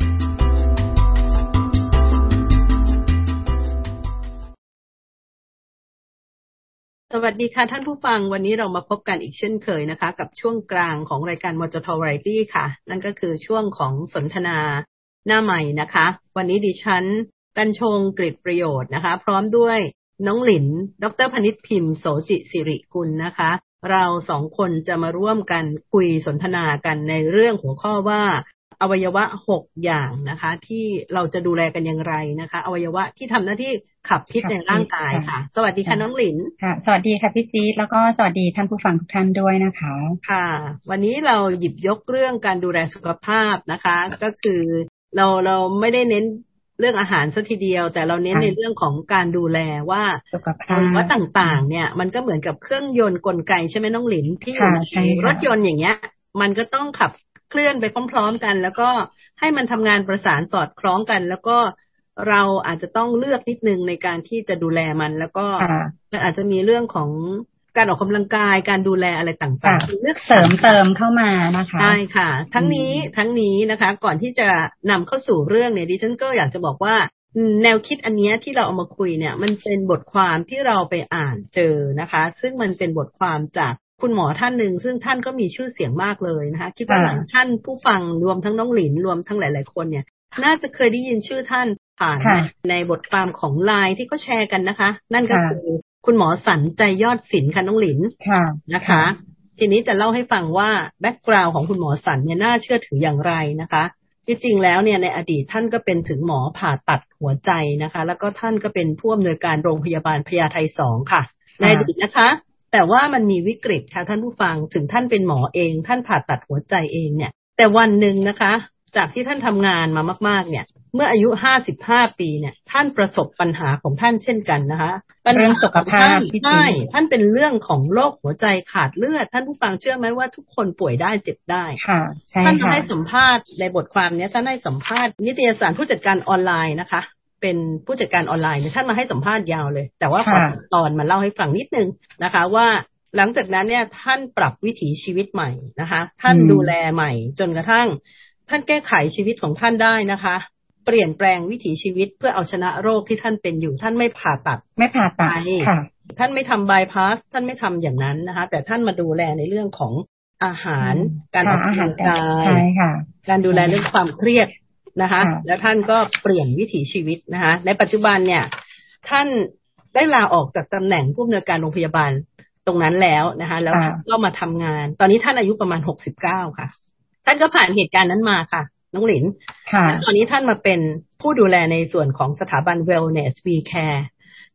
สวัสดีค่ะท่านผู้ฟังวันนี้เรามาพบกันอีกเช่นเคยนะคะกับช่วงกลางของรายการมจท Variety ค่ะนั่นก็คือช่วงของสนทนาหน้าใหม่นะคะวันนี้ดิฉันกัญชงกฤษประโยชน์นะคะพร้อมด้วยน้องหลินดร.พนิษฐ์พิมพ์โสจิสิริกุลนะคะเราสองคนจะมาร่วมกันคุยสนทนากันในเรื่องหัวข้อว่าอวัยวะหกอย่างนะคะที่เราจะดูแลกันอย่างไรนะคะอวัยวะที่ทำหน้าที่ขับพิษในร่างกายค่ะสวัสดีค่ะน้องหลินค่ะสวัสดีค่ะพี่จี๊ดแล้วก็สวัสดีท่านผู้ฟังทุกท่านด้วยนะคะค่ะวันนี้เราหยิบยกเรื่องการดูแลสุขภาพนะคะก็คือเราเราไม่ได้เน้นเรื่องอาหารซะทีเดียวแต่เราเน้นในเรื่องของการดูแลว่าสุขภาพว่าต่างๆเนี่ยมันก็เหมือนกับเครื่องยนต์กลไกใช่ไหมน้องหลินที่อยู่ในรถยนต์อย่างเงี้ยมันก็ต้องขับเคลื่อนไปพร้อมๆกันแล้วก็ให้มันทำงานประสานสอดคล้องกันแล้วก็เราอาจจะต้องเลือกนิดนึงในการที่จะดูแลมันแล้วก็มันอาจจะมีเรื่องของการออกกำลังกายการดูแลอะไรต่างๆเลือกเสริมเติมเข้ามานะคะใช่ค่ะทั้งนี้ทั้งนี้นะคะก่อนที่จะนำเข้าสู่เรื่องเนี่ยดิฉันก็อยากจะบอกว่าแนวคิดอันนี้ที่เราเอามาคุยเนี่ยมันเป็นบทความที่เราไปอ่านเจอนะคะซึ่งมันเป็นบทความจากคุณหมอท่านหนึ่งซึ่งท่านก็มีชื่อเสียงมากเลยนะคะคิดว่าหลายท่านผู้ฟังรวมทั้งน้องหลินรวมทั้งหลายๆคนเนี่ยน่าจะเคยได้ยินชื่อท่านผ่านในบทความของไลน์ที่เขาแชร์กันนะคะนั่นก็คือคุณหมอสันใจยอดศิลป์ค่ะน้องหลินนะคะทีนี้จะเล่าให้ฟังว่าแบ็กกราวด์ของคุณหมอสันเนี่ยน่าเชื่อถืออย่างไรนะคะที่จริงแล้วเนี่ยในอดีตท่านก็เป็นถึงหมอผ่าตัดหัวใจนะคะแล้วก็ท่านก็เป็นผู้อำนวยการโรงพยาบาลพญาไทสองค่ะในอดีตนะคะแต่ว่ามันมีวิกฤตค่ะท่านผู้ฟังถึงท่านเป็นหมอเองท่านผ่าตัดหัวใจเองเนี่ยแต่วันหนึ่งนะคะจากที่ท่านทำงานมามากๆเนี่ยเมื่ออายุห้าสิบห้าปีเนี่ยท่านประสบปัญหาของท่านเช่นกันนะคะเรื่องสุขภาพใช่ท่านเป็นเรื่องของโรคหัวใจขาดเลือดท่านผู้ฟังเชื่อไหมว่าทุกคนป่วยได้เจ็บได้ค่ะใช่ท่านให้สัมภาษณ์ในบทความนี้ท่านให้สัมภาษณ์นิตยสารผู้จัดการออนไลน์นะคะเป็นผู้จัดการออนไลน์เนี่ยท่านมาให้สัมภาษณ์ยาวเลยแต่ว่าขอตอนมาเล่าให้ฟังนิดนึงนะคะว่าหลังจากนั้นเนี่ยท่านปรับวิถีชีวิตใหม่นะคะท่านดูแลใหม่จนกระทั่งท่านแก้ไขชีวิตของท่านได้นะคะเปลี่ยนแปลงวิถีชีวิตเพื่อเอาชนะโรคที่ท่านเป็นอยู่ท่านไม่ผ่าตัดไม่ผ่าตัดค่ะท่านไม่ทำบายพาสท่านไม่ทำอย่างนั้นนะคะแต่ท่านมาดูแลในเรื่องของอาหารการออกกำลังกายการดูแลเรื่องความเครียดนะคะแล้วท่านก็เปลี่ยนวิถีชีวิตนะคะในปัจจุบันเนี่ยท่านได้ลาออกจากตำแหน่งผู้อำนวยการโรงพยาบาลตรงนั้นแล้วนะคะแล้วก็มาทำงานตอนนี้ท่านอายุประมาณหกสิบเก้าค่ะท่านก็ผ่านเหตุการณ์นั้นมาค่ะน้องหลินและตอนนี้ท่านมาเป็นผู้ดูแลในส่วนของสถาบัน Wellness We Care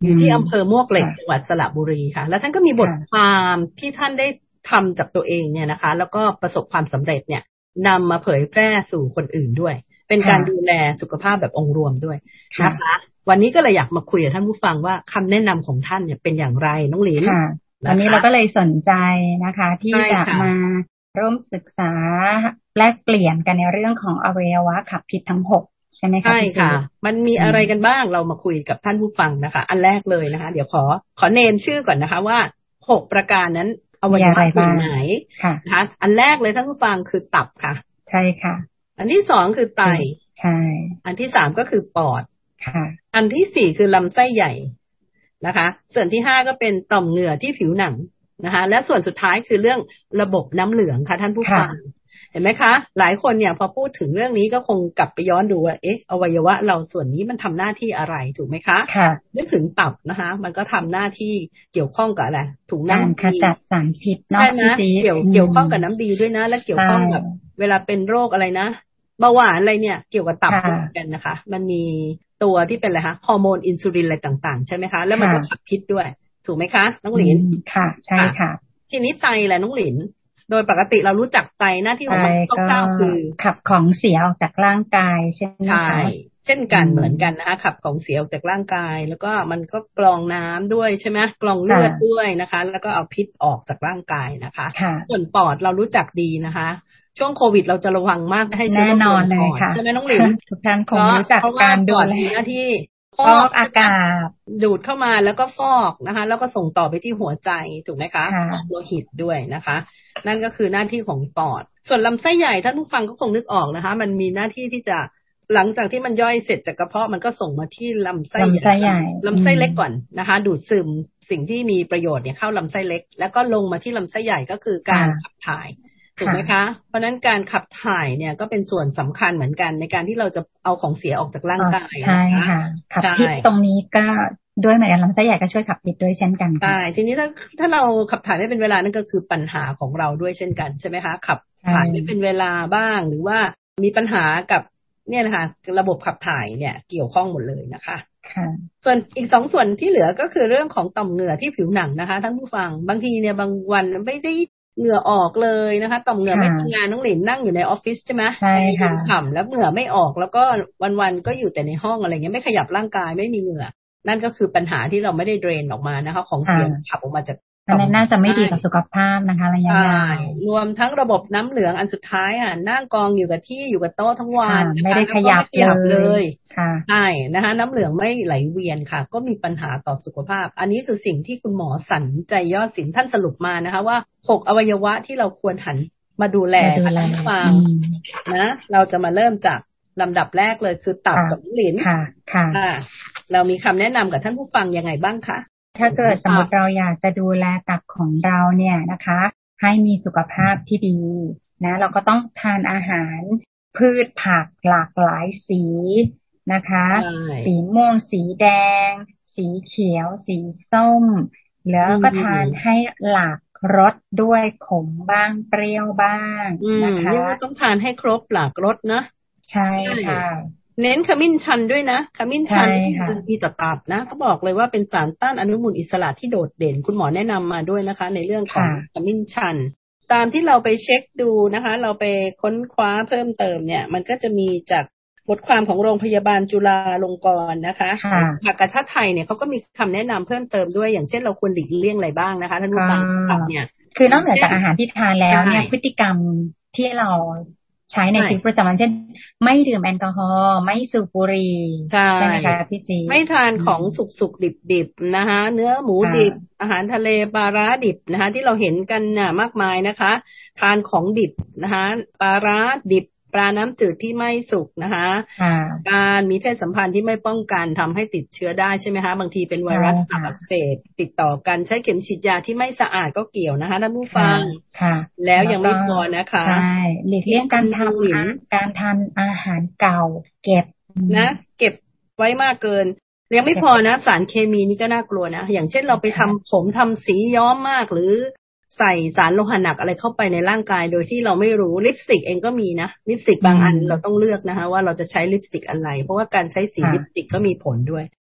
อยู่ที่อำเภอมวกเหล็กจังหวัดสระบุรีค่ะแล้วท่านก็มีบทความที่ท่านได้ทำจากตัวเองเนี่ยนะคะแล้วก็ประสบความสำเร็จเนี่ยนำมาเผยแพร่สู่คนอื่นด้วยเป็นการดูแลสุขภาพแบบองค์รวมด้วยนะคะวันนี้ก็เลยอยากมาคุยกับท่านผู้ฟังว่าคำแนะนำของท่านเนี่ยเป็นอย่างไรน้องหลินวันนี้เราก็เลยสนใจนะคะที่จะมาร่วมศึกษาแลกเปลี่ยนกันในเรื่องของอวัยวะขับพิษทั้งหกใช่ไหมคะใช่ค่ะมันมีอะไรกันบ้างเรามาคุยกับท่านผู้ฟังนะคะอันแรกเลยนะคะเดี๋ยวขอขอเนมชื่อก่อนนะคะว่าหกประการนั้นอวัยวะส่วนไหนนะคะอันแรกเลยท่านผู้ฟังคือตับค่ะใช่ค่ะอันที่สองคือไตใช่อันที่สามก็คือปอดค่ะอันที่สี่คือลำไส้ใหญ่นะคะส่วนที่ห้าก็เป็นต่อมเหงื่อที่ผิวหนังนะคะและส่วนสุดท้ายคือเรื่องระบบน้ำเหลืองค่ะท่านผู้ฟังเห็นไหมคะหลายคนเนี่ยพอพูดถึงเรื่องนี้ก็คงกลับไปย้อนดูว่าเอ๊ะอวัยวะเราส่วนนี้มันทำหน้าที่อะไรถูกไหมคะค่ะนึกถึงตับนะคะมันก็ทำหน้าที่เกี่ยวข้องกับอะไรถุงน้ำดีขจัดสารพิษใช่ไหมเกี่ยวเกี่ยวข้องกับน้ำดีด้วยนะและเกี่ยวข้องกับเวลาเป็นโรคอะไรนะเบาหวานอะไรเนี่ยเกี่ยวกับตับเหมือนกันนะคะมันมีตัวที่เป็นอะไรคะฮอร์โมนอินซูลินอะไรต่างๆใช่ไหมคะแล้วมันก็ขับพิษด้วยถูกไหมคะน้องหลินค่ะใช่ค่ะทีนี้ไตแหละน้องหลินโดยปกติเรารู้จักไตหน้าที่ของมันคร่าวๆคือขับของเสียออกจากร่างกายใช่ไหมคะใช่เช่นกันเหมือนกันนะคะขับของเสียออกจากร่างกายแล้วก็มันก็กรองน้ำด้วยใช่ไหมกรองเลือดด้วยนะคะแล้วก็เอาพิษออกจากร่างกายนะคะส่วนปอดเรารู้จักดีนะคะช่วงโควิดเราจะระวังมากไม่ให้เชื้อโรคลงปอดใช่ไหมน้องหลินทุกท่านคงรู้จักการดูแลหน้าที่ฟอกอากาศดูดเข้ามาแล้วก็ฟอกนะคะแล้วก็ส่งต่อไปที่หัวใจถูกไหมคะฟอกโลหิตด้วยนะคะนั่นก็คือหน้าที่ของปอดส่วนลำไส้ใหญ่ท่านผู้ฟังก็คงนึกออกนะคะมันมีหน้าที่ที่จะหลังจากที่มันย่อยเสร็จจากกระเพาะมันก็ส่งมาที่ลำไส้ใหญ่ลำไส้เล็กก่อนนะคะดูดซึมสิ่งที่มีประโยชน์เนี่ยเข้าลำไส้เล็กแล้วก็ลงมาที่ลำไส้ใหญ่ก็คือการขับถ่ายถูกไหมคะเพราะนั้นการขับถ่ายเนี่ยก็เป็นส่วนสำคัญเหมือนกันในการที่เราจะเอาของเสียออกจากร่างกายใช่ค่ะขับพิษตรงนี้ก็ด้วยเหมือนกันลำไส้ใหญ่ก็ช่วยขับพิษด้วยเช่นกันใช่ทีนี้ถ้าถ้าเราขับถ่ายไม่เป็นเวลานั่นก็คือปัญหาของเราด้วยเช่นกันใช่ไหมคะขับถ่ายไม่เป็นเวลาบ้างหรือว่ามีปัญหากับเนี่ยนะคะระบบขับถ่ายเนี่ยเกี่ยวข้องหมดเลยนะคะค่ะส่วนอีกสองส่วนที่เหลือก็คือเรื่องของต่อมเหงื่อที่ผิวหนังนะคะท่านผู้ฟังบางทีเนี่ยบางวันไม่ได้เหงื่อออกเลยนะคะต่อมเหงื่อไม่ทำงานน้องหลินนั่งอยู่ในออฟฟิศใช่ไหมใช่ค่ะฉ่ำแล้วเหงื่อไม่ออกแล้วก็วันๆก็อยู่แต่ในห้องอะไรเงี้ยไม่ขยับร่างกายไม่มีเหงื่อนั่นก็คือปัญหาที่เราไม่ได้เดรนออกมานะคะของเสียขับออกมาจากอันนั้นน่าจะไม่ดีต่อสุขภาพนะคะระยะยาวรวมทั้งระบบน้ำเหลืองอันสุดท้ายอ่ะนั่งกองอยู่กับที่อยู่กับโต๊ะทั้งวันไม่ได้ขยับเลยใช่นะคะน้ำเหลืองไม่ไหลเวียนค่ะก็มีปัญหาต่อสุขภาพอันนี้คือสิ่งที่คุณหมอสันใจยอดศิลป์ท่านสรุปมานะคะว่าหกอวัยวะที่เราควรหันมาดูแลท่านผู้ฟังนะเราจะมาเริ่มจากลำดับแรกเลยคือตับกับลิ้นค่ะค่ะเรามีคำแนะนำกับท่านผู้ฟังยังไงบ้างคะถ้าเกิดสมมติเราอยากจะดูแลตับของเราเนี่ยนะคะให้มีสุขภาพที่ดีนะเราก็ต้องทานอาหารพืชผักหลากหลายสีนะคะสีม่วงสีแดงสีเขียวสีส้มแล้วก็ทานให้หลากรสด้วยขมบ้างเปรี้ยวบ้างนะคะต้องทานให้ครบหลากรสนะใช่ค่ะเน้นขมิ้นชันด้วยนะขมิ้นชันคือดีต่อตับนะเขาบอกเลยว่าเป็นสารต้านอนุมูลอิสระที่โดดเด่นคุณหมอแนะนำมาด้วยนะคะในเรื่องของขมิ้นชันตามที่เราไปเช็คดูนะคะเราไปค้นคว้าเพิ่มเติมเนี่ยมันก็จะมีจากบทความของโรงพยาบาลจุฬาลงกรณ์นะคะผักกระชาไทยเนี่ยเขาก็มีคำแนะนำเพิ่มเติมด้วยอย่างเช่นเราควรหลีกเลี่ยงอะไรบ้างนะคะท่านผู้ฟังเนี่ยคือนอกเหนือจากอาหารที่ทานแล้วเนี่ยพฤติกรรมที่เราใช้ในชีวิตประจำวันเช่นไม่ดื่มแอลกอฮอล์ไม่สูบบุหรี่ใช่ไหมคะพี่จีไม่ทานของสุกๆดิบๆนะคะเนื้อหมูดิบอาหารทะเลปลาร้าดิบนะคะที่เราเห็นกันน่ะมากมายนะคะทานของดิบนะคะปลาร้าดิบปลาน้ำจืดที่ไม่สุกนะคะการมีเพศสัมพันธ์ที่ไม่ป้องกันทำให้ติดเชื้อได้ใช่ไหมคะบางทีเป็นไวรัสตับอักเสบติดต่อกันใช้เข็มฉีดยาที่ไม่สะอาดก็เกี่ยวนะคะท่านผู้ฟังแล้วยังไม่พอนะคะใช่หลีกเลี่ยงการทำการทานอาหารเก่าเก็บนะเก็บไว้มากเกินยังไม่พอนะสารเคมีนี่ก็น่ากลัวนะอย่างเช่นเราไปทำผมทำสีย้อมมากหรือใส่สารโลหะหนักอะไรเข้าไปในร่างกายโดยที่เราไม่รู้ลิปสติกเองก็มีนะลิปสติกบางอันเราต้องเลือกนะคะว่าเราจะใช้ลิปสติกอะไรเพราะว่าการใช้สีลิปสติกก็มีผลด้วย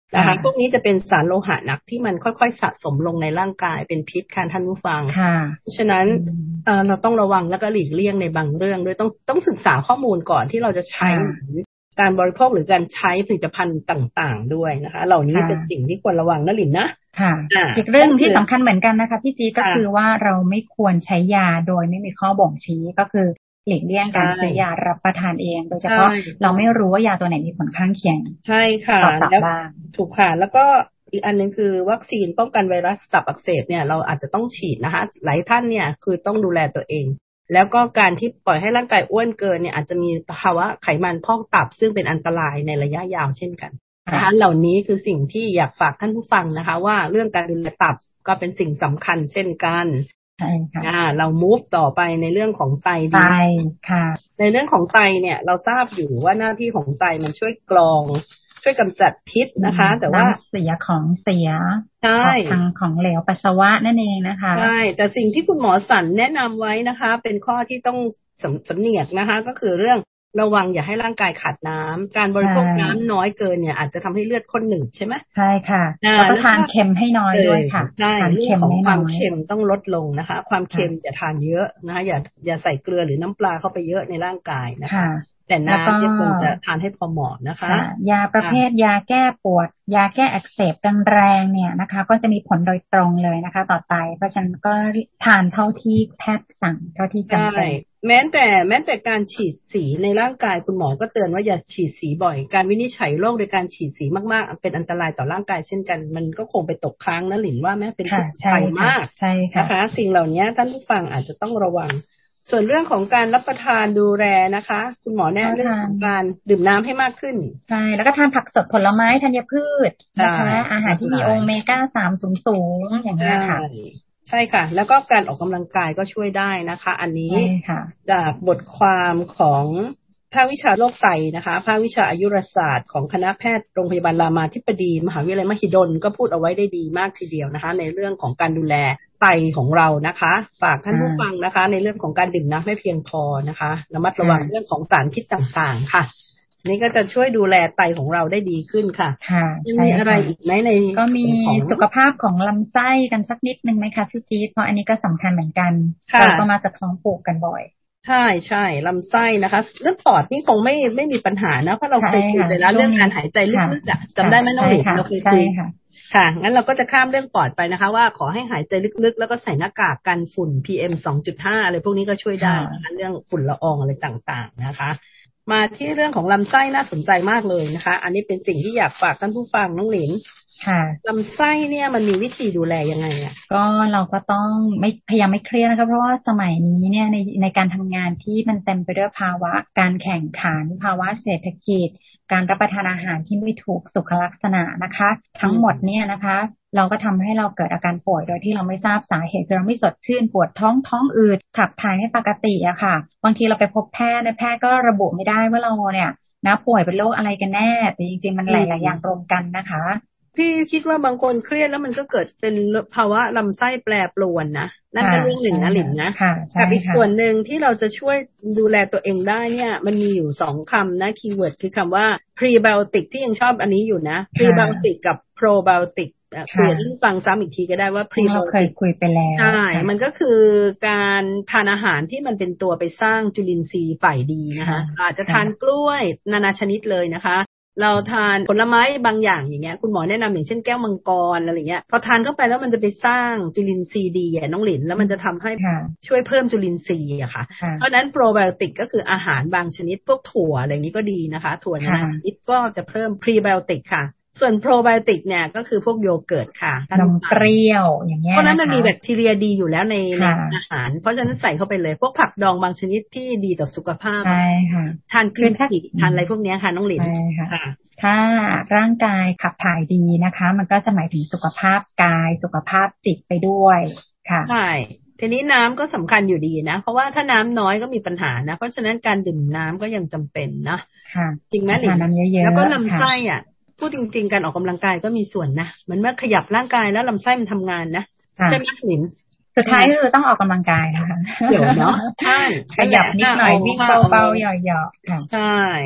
นะคะพวกนี้จะเป็นสารโลหะหนักที่มันค่อยๆสะสมลงในร่างกายเป็นพิษค่ะท่านผู้ฟังเพราะฉะนั้นเอ่อเราต้องระวังแล้วก็หลีกเลี่ยงในบางเรื่องด้วยต้องต้องศึกษาข้อมูลก่อนที่เราจะใช้การบริโภคหรือการใช้ผลิตภัณฑ์ต่างๆด้วยนะคะเหล่านี้เป็นสิ่งที่ควรระวังนะหลินนะค่ะอีกเรื่องที่สำคัญเหมือนกันนะคะพี่จีก็คือว่าเราไม่ควรใช้ยาโดยไม่มีข้อบ่งชี้ก็คือหลีกเลี่ยงการซื้อยารับประทานเองโดยเฉพาะเราไม่รู้ว่ายาตัวไหนมีผลข้างเคียงใช่ค่ะแล้วถูกค่ะแล้วก็อีกอันนึงคือวัคซีนป้องกันไวรัสตับอักเสบเนี่ยเราอาจจะต้องฉีดนะคะหลายท่านเนี่ยคือต้องดูแลตัวเองแล้วก็การที่ปล่อยให้ร่างกายอ้วนเกินเนี่ยอาจจะมีภาวะไขมันพอกตับซึ่งเป็นอันตรายในระยะยาวเช่นกันนะคะเหล่านี้คือสิ่งที่อยากฝากท่านผู้ฟังนะคะว่าเรื่องการดูแลตับก็เป็นสิ่งสำคัญเช่นกันใช่ค่ะเรา move ต่อไปในเรื่องของไตดีค่ะในเรื่องของไตเนี่ยเราทราบอยู่ว่าหน้าที่ของไตมันช่วยกรองช่วยกำจัดพิษนะคะแต่ว่าเสียของเสียออกทางของเหลวปัสสาวะนั่นเองนะคะใช่แต่สิ่งที่คุณหมอสันแนะนำไว้นะคะเป็นข้อที่ต้องสำสำเนียกนะคะก็คือเรื่องระวังอย่าให้ร่างกายขาดน้ำการบริโภคน้ำน้อยเกินเนี่ยอาจจะทำให้เลือดข้นหนืดใช่ไหมใช่ค่ะแล้วก็ทานเค็มให้น้อยด้วยค่ะใช่เรื่องของความเค็มต้องลดลงนะคะความเค็มอย่าทานเยอะนะคะอย่าอย่าใส่เกลือหรือน้ำปลาเข้าไปเยอะในร่างกายนะคะแต่น้ำเนี่ยควรจะทานให้พอเหมาะนะคะยาประเภทยาแก้ปวดยาแก้อักเสบแรงๆเนี่ยนะคะก็จะมีผลโดยตรงเลยนะคะต่อไตเพราะฉะนั้นก็ทานเท่าที่แพทย์สั่งเท่าที่จำเป็นแม้แต่แม้แต่การฉีดสีในร่างกายคุณหมอก็เตือนว่าอย่าฉีดสีบ่อยการวินิจฉัยโรคโดยการฉีดสีมากๆเป็นอันตรายต่อร่างกายเช่นกันมันก็คงไปตกค้างนะหลินว่าแม้เป็นภัยมากนะคะสิ่งเหล่านี้ท่านผู้ฟังอาจจะต้องระวังส่วนเรื่องของการรับประทานดูแลนะคะคุณหมอแนะเรื่องของการดื่มน้ำให้มากขึ้นใช่แล้วก็ทานผักสดผลไม้ธัญพืชนะคะอาหารที่มีโอเมก้าสามสูงๆอย่างนี้ค่ะใช่ค่ะแล้วก็การออกกำลังกายก็ช่วยได้นะคะอันนี้จากบทความของภาควิชาโรคไตนะคะภาควิชาอายุรศาสตร์ของคณะแพทย์โรงพยาบาลรามาธิบดีมหาวิทยาลัยมหิดลก็พูดเอาไว้ได้ดีมากทีเดียวนะคะในเรื่องของการดูแลไตของเรานะคะฝากท่านผู้ฟังนะคะในเรื่องของการดื่มน้ำให้เพียงพอนะคะระมัดระวังเรื่องของสารพิษต่างๆค่ะนี่ก็จะช่วยดูแลไตของเราได้ดีขึ้นค่ะค่ะมีอะไรอีกไหมในก็มีสุขภาพของลำไส้กันสักนิดนึงไหมคะพี่จี๊ดเพราะอันนี้ก็สำคัญเหมือนกันเราก็มาจะท้องผูกกันบ่อยใช่ใช่ลำไส้นะคะเรื่องปอดนี่คงไม่ไม่มีปัญหานะเพราะเราเคยคุยไปแล้วเรื่องการหายใจลึกๆอ่ะจำได้ไหมน้องหลินเราเคยคุยค่ะงั้นเราก็จะข้ามเรื่องปอดไปนะคะว่าขอให้หายใจลึกๆแล้วก็ใส่หน้ากากกันฝุ่น พี เอ็ม สองจุดห้า อะไรพวกนี้ก็ช่วยได้เรื่องฝุ่นละอองอะไรต่างๆนะคะมาที่เรื่องของลำไส้น่าสนใจมากเลยนะคะอันนี้เป็นสิ่งที่อยากฝากท่านผู้ฟังน้องหลินค่ะลำไส้เนี่ยมันมีวิธีดูแลยังไงอ่ะก็เราก็ต้องไม่พยายามไม่เครียดนะคะเพราะว่าสมัยนี้เนี่ยในในการทำงานที่มันเต็มไปด้วยภาวะการแข่งขันภาวะเศรษฐกิจการรับประทานอาหารที่ไม่ถูกสุขลักษณะนะคะทั้งหมดเนี่ยนะคะเราก็ทำให้เราเกิดอาการป่วยโดยที่เราไม่ทราบสาเหตุคือเราไม่สดชื่นปวดท้องท้องอืดขับถ่ายไม่ปกติอะค่ะบางทีเราไปพบแพทย์ในแพทย์ก็ระบุไม่ได้ว่าเราเนี่ยนะป่วยเป็นโรคอะไรกันแน่แต่จริงๆมันหลายๆอย่างรวมกันนะคะพี่คิดว่าบางคนเครียดแล้วมันก็เกิดเป็นภาวะลำไส้แปรปรวนนะนั่นก็เรื่องหนึ่งนะหลินนะกับอีกส่วนหนึ่งที่เราจะช่วยดูแลตัวเองได้เนี่ยมันมีอยู่สองคำนะคีย์เวิร์ดคือคำว่า prebiotic ที่ยังชอบอันนี้อยู่นะ prebiotic กับ probiotic คุยให้ฟังซ้ำอีกทีก็ได้ว่า prebiotic เคยคุยไปแล้วใช่มันก็คือการทานอาหารที่มันเป็นตัวไปสร้างจุลินทรีย์ฝ่ายดีนะคะอาจจะทานกล้วยนานาชนิดเลยนะคะเราทานผลไม้บางอย่างอย่างเงี้ยคุณหมอแนะนำอย่างเช่นแก้วมังกรอะไรเงี้ยพอทานเข้าไปแล้วมันจะไปสร้างจุลินทรีย์ดีอ่ะน้องหลินแล้วมันจะทำให้ช่วยเพิ่มจุลินทรีย์อะค่ะเพราะนั้นโปรไบโอติกก็คืออาหารบางชนิดพวกถั่วอะไรอย่างนี้ก็ดีนะคะถั่วนานาชนิดก็จะเพิ่มพรีไบโอติกค่ะส่วนโปรไบโอติกเนี่ยก็คือพวกโยเกิร์ตค่ะนมเปรี้ยวอย่างเงี้ยเพราะนั้นมันมีแบคทีเรียดีอยู่แล้วในในอาหารเพราะฉะนั้นใส่เข้าไปเลยพวกผักดองบางชนิดที่ดีต่อสุขภาพใช่ค่ะทานกินผักทานอะไรพวกนี้ค่ะน้องหลินค่ะถ้าร่างกายขับถ่ายดีนะคะมันก็จะหมายถึงสุขภาพกายสุขภาพจิตไปด้วยค่ะใช่ทีนี้น้ำก็สำคัญอยู่ดีนะเพราะว่าถ้าน้ำน้อยก็มีปัญหานะเพราะฉะนั้นการดื่มน้ำก็ยังจำเป็นนะจริงไหมหลินแล้วก็ลำไส้อ่ะพูดจริงๆการออกกำลังกายก็มีส่วนนะเหมือนเมื่อขยับร่างกายแล้วลำไส้มันทำงานนะใช่ไหมหลินสุดท้ายคือต้องออกกำลังกายนะคะเดี๋ยวเนาะใช่ขยับนิดหน่อยวิ่งเบาๆหย่อๆค่ะใช่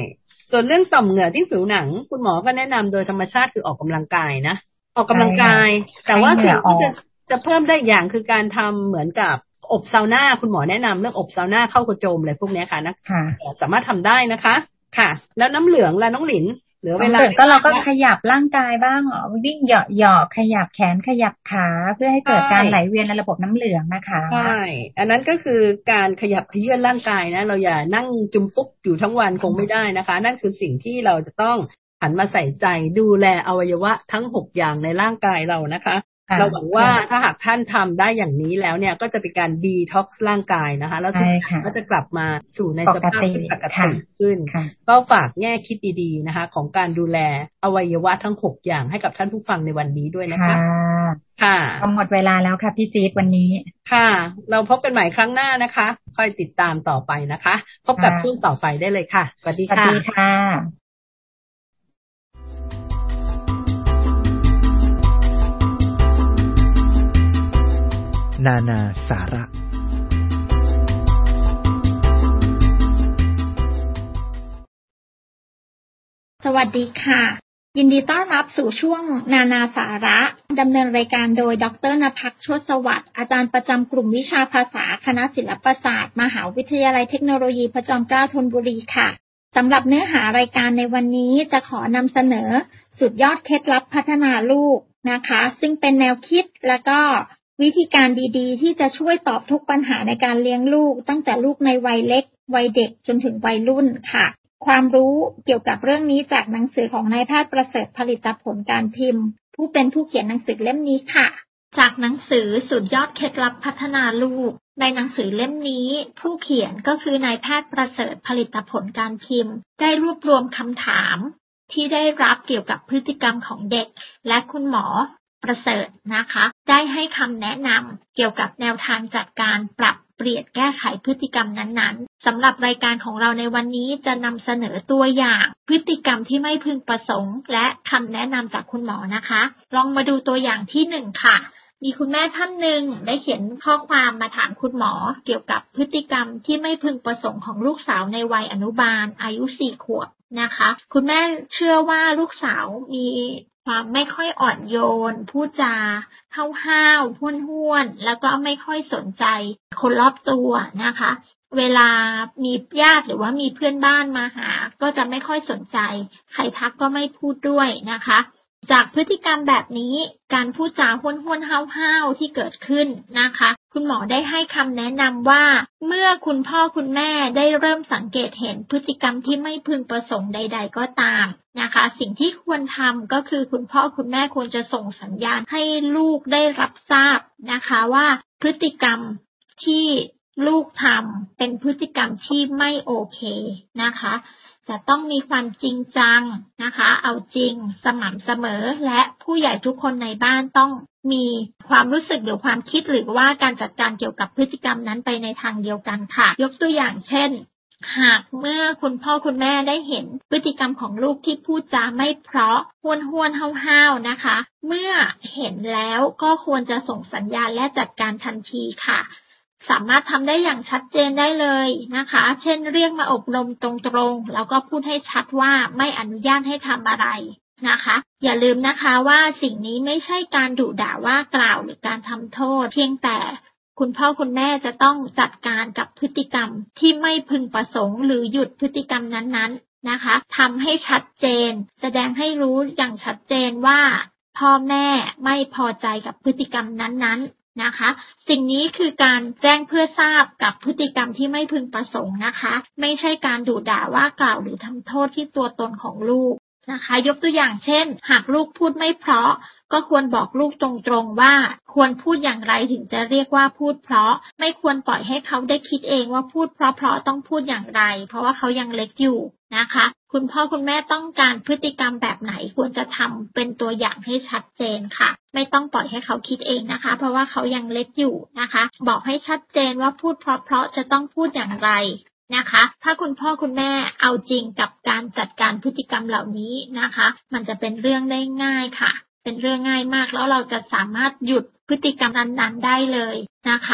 ส่วนเรื่องต่อมเหงื่อที่ผิวหนังคุณหมอก็แนะนำโดยธรรมชาติคือออกกำลังกายนะออกกำลังกายแต่ว่าสิ่งที่จะจะเพิ่มได้อย่างคือการทำเหมือนกับอบซาวน่าคุณหมอแนะนำเรื่องอบซาวน่าเข้ากระโจมอะไรพวกนี้ค่ะนะสามารถทำได้นะคะค่ะแล้วน้ำเหลืองล่ะน้องหลินหรือเวลาก็เราก็ขยับร่างกายบ้างเหรอวิ่งเหยาะเหยาะขยับแขนขยับขาเพื่อให้เกิดการไหลเวียนในระบบน้ำเหลืองนะคะใช่อันนั้นก็คือการขยับเขยื้อนร่างกายนะเราอย่านั่งจุมปุ๊กอยู่ทั้งวันคงไม่ได้นะคะนั่นคือสิ่งที่เราจะต้องหันมาใส่ใจดูแลอวัยวะทั้งหกอย่างในร่างกายเรานะคะเราหวังว่าถ้าหากท่านทำได้อย่างนี้แล้วเนี่ยก็จะเป็นการดีท็อกซ์ร่างกายนะคะแล้วทุกอย่างก็จะกลับมาสู่ในสภาพที่ปกติขึ้นก็ฝากแง่คิดดีๆนะคะของการดูแลอวัยวะทั้งหกอย่างให้กับท่านผู้ฟังในวันนี้ด้วยนะคะค่ะหมดเวลาแล้วค่ะพี่จี๊ดวันนี้ค่ะเราพบกันใหม่ครั้งหน้านะคะค่อยติดตามต่อไปนะคะพบกับช่วงต่อไปได้เลยค่ะสวัสดีค่ะสวัสดีค่ะนานาสาระสวัสดีค่ะยินดีต้อนรับสู่ช่วงนานาสาระดำเนินรายการโดยดร.ณภักดิ์โชติสวัสดิ์อาจารย์ประจำกลุ่มวิชาภาษาคณะศิลปศาสตร์มหาวิทยาลัยเทคโนโลยีพระจอมเกล้าธนบุรีค่ะสำหรับเนื้อหารายการในวันนี้จะขอนำเสนอสุดยอดเคล็ดลับพัฒนาลูกนะคะซึ่งเป็นแนวคิดและก็วิธีการดีๆที่จะช่วยตอบทุกปัญหาในการเลี้ยงลูกตั้งแต่ลูกในวัยเล็กวัยเด็กจนถึงวัยรุ่นค่ะความรู้เกี่ยวกับเรื่องนี้จากหนังสือของนายแพทย์ประเสริฐผลิตผลการพิมพ์ผู้เป็นผู้เขียนหนังสือเล่มนี้ค่ะจากหนังสือสุดยอดเคล็ดลับพัฒนาลูกในหนังสือเล่มนี้ผู้เขียนก็คือนายแพทย์ประเสริฐผลิตผลการพิมพ์ได้รวบรวมคำถามที่ได้รับเกี่ยวกับพฤติกรรมของเด็กและคุณหมอประเสริฐนะคะได้ให้คำแนะนำเกี่ยวกับแนวทางจัดการปรับเปลี่ยนแก้ไขพฤติกรรมนั้นๆสำหรับรายการของเราในวันนี้จะนำเสนอตัวอย่างพฤติกรรมที่ไม่พึงประสงค์และคำแนะนำจากคุณหมอนะคะลองมาดูตัวอย่างที่หนึ่งค่ะมีคุณแม่ท่านหนึ่งได้เขียนข้อความมาถามคุณหมอเกี่ยวกับพฤติกรรมที่ไม่พึงประสงค์ของลูกสาวในวัยอนุบาลอายุสี่ขวบนะคะคุณแม่เชื่อว่าลูกสาวมีความไม่ค่อยอ่อนโยนพูดจาห้าวๆห้วนๆแล้วก็ไม่ค่อยสนใจคนรอบตัวนะคะเวลามีญาติหรือว่ามีเพื่อนบ้านมาหาก็จะไม่ค่อยสนใจใครทักก็ไม่พูดด้วยนะคะจากพฤติกรรมแบบนี้การพูดจาห้วนๆห้าวๆที่เกิดขึ้นนะคะคุณหมอได้ให้คำแนะนำว่าเมื่อคุณพ่อคุณแม่ได้เริ่มสังเกตเห็นพฤติกรรมที่ไม่พึงประสงค์ใดๆก็ตามนะคะสิ่งที่ควรทำก็คือคุณพ่อคุณแม่ควรจะส่งสัญญาณให้ลูกได้รับทราบนะคะว่าพฤติกรรมที่ลูกทำเป็นพฤติกรรมที่ไม่โอเคนะคะจะต้องมีความจริงจังนะคะเอาจริงสม่ำเสมอและผู้ใหญ่ทุกคนในบ้านต้องมีความรู้สึกหรือความคิดหรือว่าการจัดการเกี่ยวกับพฤติกรรมนั้นไปในทางเดียวกันค่ะยกตัวอย่างเช่นหากเมื่อคุณพ่อคุณแม่ได้เห็นพฤติกรรมของลูกที่พูดจาไม่เพราะห้วนห้วนห้าวๆนะคะเมื่อเห็นแล้วก็ควรจะส่งสัญญาณและจัดการทันทีค่ะสามารถทำได้อย่างชัดเจนได้เลยนะคะเช่นเรียกมาอบรมตรงๆแล้วก็พูดให้ชัดว่าไม่อนุญาตให้ทำอะไรนะคะอย่าลืมนะคะว่าสิ่งนี้ไม่ใช่การดุด่าว่ากล่าวหรือการทำโทษเพียงแต่คุณพ่อคุณแม่จะต้องจัดการกับพฤติกรรมที่ไม่พึงประสงค์หรือหยุดพฤติกรรมนั้นๆนะคะทำให้ชัดเจนแสดงให้รู้อย่างชัดเจนว่าพ่อแม่ไม่พอใจกับพฤติกรรมนั้นๆนะคะสิ่งนี้คือการแจ้งเพื่อทราบกับพฤติกรรมที่ไม่พึงประสงค์นะคะไม่ใช่การดุด่าว่ากล่าวหรือทำโทษที่ตัวตนของลูกนะคะยกตัวอย่างเช่นหากลูกพูดไม่เพราะก็ควรบอกลูกตรงๆว่าควรพูดอย่างไรถึงจะเรียกว่าพูดเพราะไม่ควรปล่อยให้เขาได้คิดเองว่าพูดเพราะๆต้องพูดอย่างไรเพราะว่าเขายังเล็กอยู่นะคะคุณพ่อคุณแม่ต้องการพฤติกรรมแบบไหนควรจะทำเป็นตัวอย่างให้ชัดเจนค่ะไม่ต้องปล่อยให้เขาคิดเองนะคะเพราะว่าเขายังเล็กอยู่นะคะบอกให้ชัดเจนว่าพูดเพราะๆจะต้องพูดอย่างไรนะคะถ้าคุณพ่อคุณแม่เอาจริงกับการจัดการพฤติกรรมเหล่านี้นะคะมันจะเป็นเรื่องได้ง่ายค่ะเป็นเรื่องง่ายมากแล้วเราจะสามารถหยุดพฤติกรรมนั้นๆได้เลยนะคะ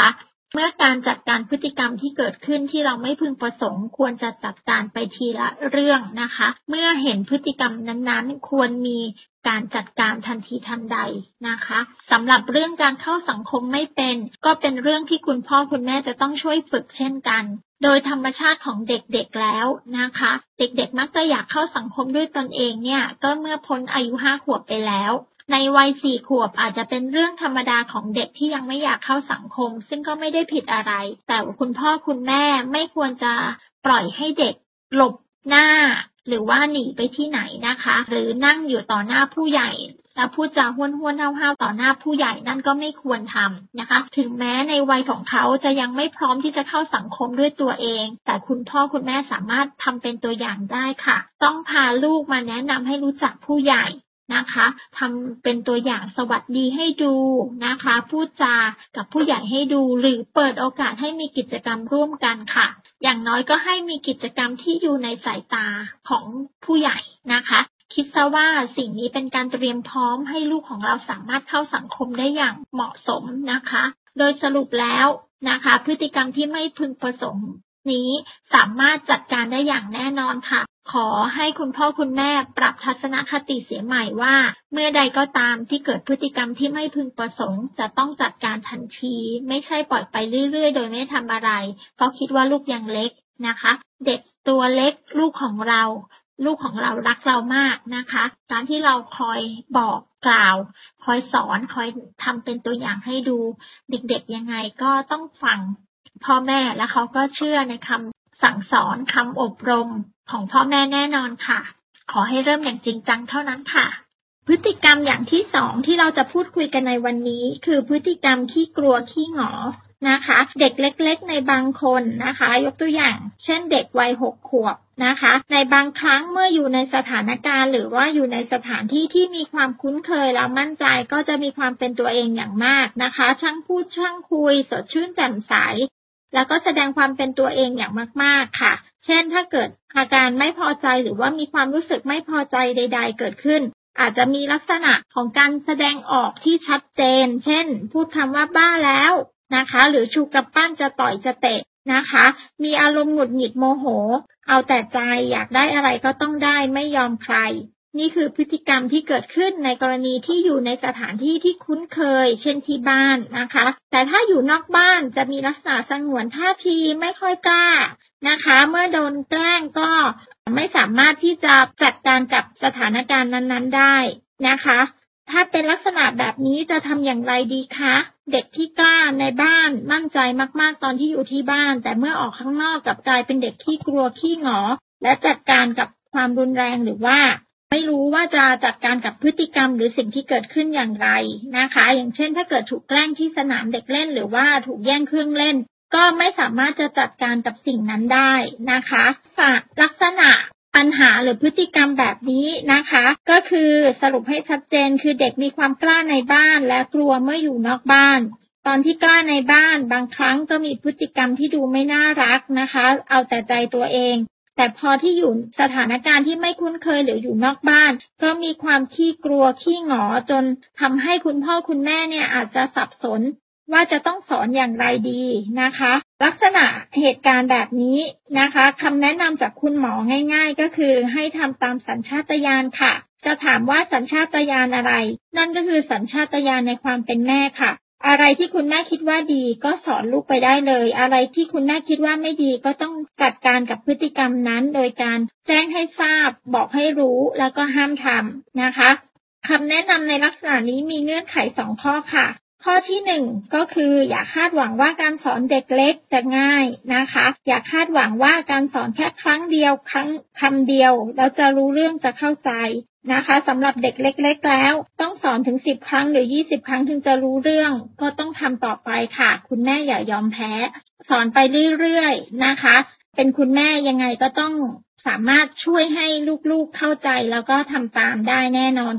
เมื่อการจัดการพฤติกรรมที่เกิดขึ้นที่เราไม่พึงประสงค์ควรจะจัดการไปทีละเรื่องนะคะเมื่อเห็นพฤติกรรมนั้นๆควรมีการจัดการทันทีทันใดนะคะสำหรับเรื่องการเข้าสังคมไม่เป็นก็เป็นเรื่องที่คุณพ่อคุณแม่จะต้องช่วยฝึกเช่นกันโดยธรรมชาติของเด็กๆแล้วนะคะเด็กๆมักจะอยากเข้าสังคมด้วยตนเองเนี่ยก็เมื่อพ้นอายุห้าขวบไปแล้วในวัยสี่ขวบอาจจะเป็นเรื่องธรรมดาของเด็กที่ยังไม่อยากเข้าสังคมซึ่งก็ไม่ได้ผิดอะไรแต่คุณพ่อคุณแม่ไม่ควรจะปล่อยให้เด็กหลบหน้าหรือว่าหนีไปที่ไหนนะคะหรือนั่งอยู่ต่อหน้าผู้ใหญ่แล้วพูดจาห้วนๆห้าวๆต่อหน้าผู้ใหญ่นั่นก็ไม่ควรทำนะคะถึงแม้ในวัยของเขาจะยังไม่พร้อมที่จะเข้าสังคมด้วยตัวเองแต่คุณพ่อคุณแม่สามารถทำเป็นตัวอย่างได้ค่ะต้องพาลูกมาแนะนำให้รู้จักผู้ใหญ่นะคะทำเป็นตัวอย่างสวัสดีให้ดูนะคะพูดจากับผู้ใหญ่ให้ดูหรือเปิดโอกาสให้มีกิจกรรมร่วมกันค่ะอย่างน้อยก็ให้มีกิจกรรมที่อยู่ในสายตาของผู้ใหญ่นะคะคิดซะว่าสิ่งนี้เป็นการเตรียมพร้อมให้ลูกของเราสามารถเข้าสังคมได้อย่างเหมาะสมนะคะโดยสรุปแล้วนะคะพฤติกรรมที่ไม่พึงประสงค์นี้สามารถจัดการได้อย่างแน่นอนค่ะขอให้คุณพ่อคุณแม่ปรับทัศนคติเสียใหม่ว่าเมื่อใดก็ตามที่เกิดพฤติกรรมที่ไม่พึงประสงค์จะต้องจัดการทันทีไม่ใช่ปล่อยไปเรื่อยๆโดยไม่ทำอะไรเพราะคิดว่าลูกยังเล็กนะคะเด็กตัวเล็กลูกของเราลูกของเรารักเรามากนะคะการที่เราคอยบอกกล่าวคอยสอนคอยทำเป็นตัวอย่างให้ดูเด็กๆยังไงก็ต้องฟังพ่อแม่และเขาก็เชื่อในคำสั่งสอนคำอบรมของพ่อแม่แน่นอนค่ะขอให้เริ่มอย่างจริงจังเท่านั้นค่ะพฤติกรรมอย่างที่สองที่เราจะพูดคุยกันในวันนี้คือพฤติกรรมขี้กลัวขี้หงอนะคะเด็กเล็กๆในบางคนนะคะยกตัวอย่างเช่นเด็กวัยหกขวบนะคะในบางครั้งเมื่ออยู่ในสถานการณ์หรือว่าอยู่ในสถานที่ที่มีความคุ้นเคยและมั่นใจก็จะมีความเป็นตัวเองอย่างมากนะคะช่างพูดช่างคุยสดชื่นแจ่มใสแล้วก็แสดงความเป็นตัวเองอย่างมากๆค่ะเช่นถ้าเกิดอาการไม่พอใจหรือว่ามีความรู้สึกไม่พอใจใดๆเกิดขึ้นอาจจะมีลักษณะของการแสดงออกที่ชัดเจนเช่นพูดคำว่าบ้าแล้วนะคะหรือชูกำปั้นจะต่อยจะเตะนะคะมีอารมณ์หงุดหงิดโมโหเอาแต่ใจอยากได้อะไรก็ต้องได้ไม่ยอมใครนี่คือพฤติกรรมที่เกิดขึ้นในกรณีที่อยู่ในสถานที่ที่คุ้นเคยเช่นที่บ้านนะคะแต่ถ้าอยู่นอกบ้านจะมีลักษณะสงวนท่าทีไม่ค่อยกล้านะคะเมื่อโดนแกล้งก็ไม่สามารถที่จะจัดการกับสถานการณ์นั้นๆได้นะคะถ้าเป็นลักษณะแบบนี้จะทำอย่างไรดีคะเด็กที่กล้าในบ้านมั่นใจมากๆตอนที่อยู่ที่บ้านแต่เมื่อออกข้างนอกกลับกลายเป็นเด็กขี้กลัวขี้หงอและจัดการกับความรุนแรงหรือว่าไม่รู้ว่าจะจัดการกับพฤติกรรมหรือสิ่งที่เกิดขึ้นอย่างไรนะคะอย่างเช่นถ้าเกิดถูกแกล้งที่สนามเด็กเล่นหรือว่าถูกแย่งเครื่องเล่นก็ไม่สามารถจะจัดการกับสิ่งนั้นได้นะคะลักษณะปัญหาหรือพฤติกรรมแบบนี้นะคะก็คือสรุปให้ชัดเจนคือเด็กมีความกล้าในบ้านและกลัวเมื่ออยู่นอกบ้านตอนที่กล้าในบ้านบางครั้งก็มีพฤติกรรมที่ดูไม่น่ารักนะคะเอาแต่ใจตัวเองแต่พอที่อยู่สถานการณ์ที่ไม่คุ้นเคยหรืออยู่นอกบ้านก็มีความขี้กลัวขี้หงอจนทำให้คุณพ่อคุณแม่เนี่ยอาจจะสับสนว่าจะต้องสอนอย่างไรดีนะคะลักษณะเหตุการณ์แบบนี้นะคะคำแนะนำจากคุณหมอง่ายๆก็คือให้ทำตามสัญชาตญาณค่ะจะถามว่าสัญชาตญาณอะไรนั่นก็คือสัญชาตญาณในความเป็นแม่ค่ะอะไรที่คุณแม่คิดว่าดีก็สอนลูกไปได้เลยอะไรที่คุณแม่คิดว่าไม่ดีก็ต้องจัดการกับพฤติกรรมนั้นโดยการแจ้งให้ทราบบอกให้รู้แล้วก็ห้ามทำนะคะคำแนะนำในลักษณะนี้มีเงื่อนไขสองข้อค่ะข้อที่หนึ่งก็คืออย่าคาดหวังว่าการสอนเด็กเล็กจะง่ายนะคะอย่าคาดหวังว่าการสอนแค่ครั้งเดียวครั้งคำเดียวแล้วจะรู้เรื่องจะเข้าใจนะคะสำหรับเด็กเล็กๆแล้วต้องสอนถึงสิบครั้งหรือยี่สิบครั้งถึงจะรู้เรื่องก็ต้องทำต่อไปค่ะคุณแม่อย่ายอมแพ้สอนไปเรื่อยๆนะคะเป็นคุณแม่ยังไงก็ต้องสามารถช่วยให้ลูกๆเข้าใจแล้วก็ทำตามได้แน่นอนค่ะ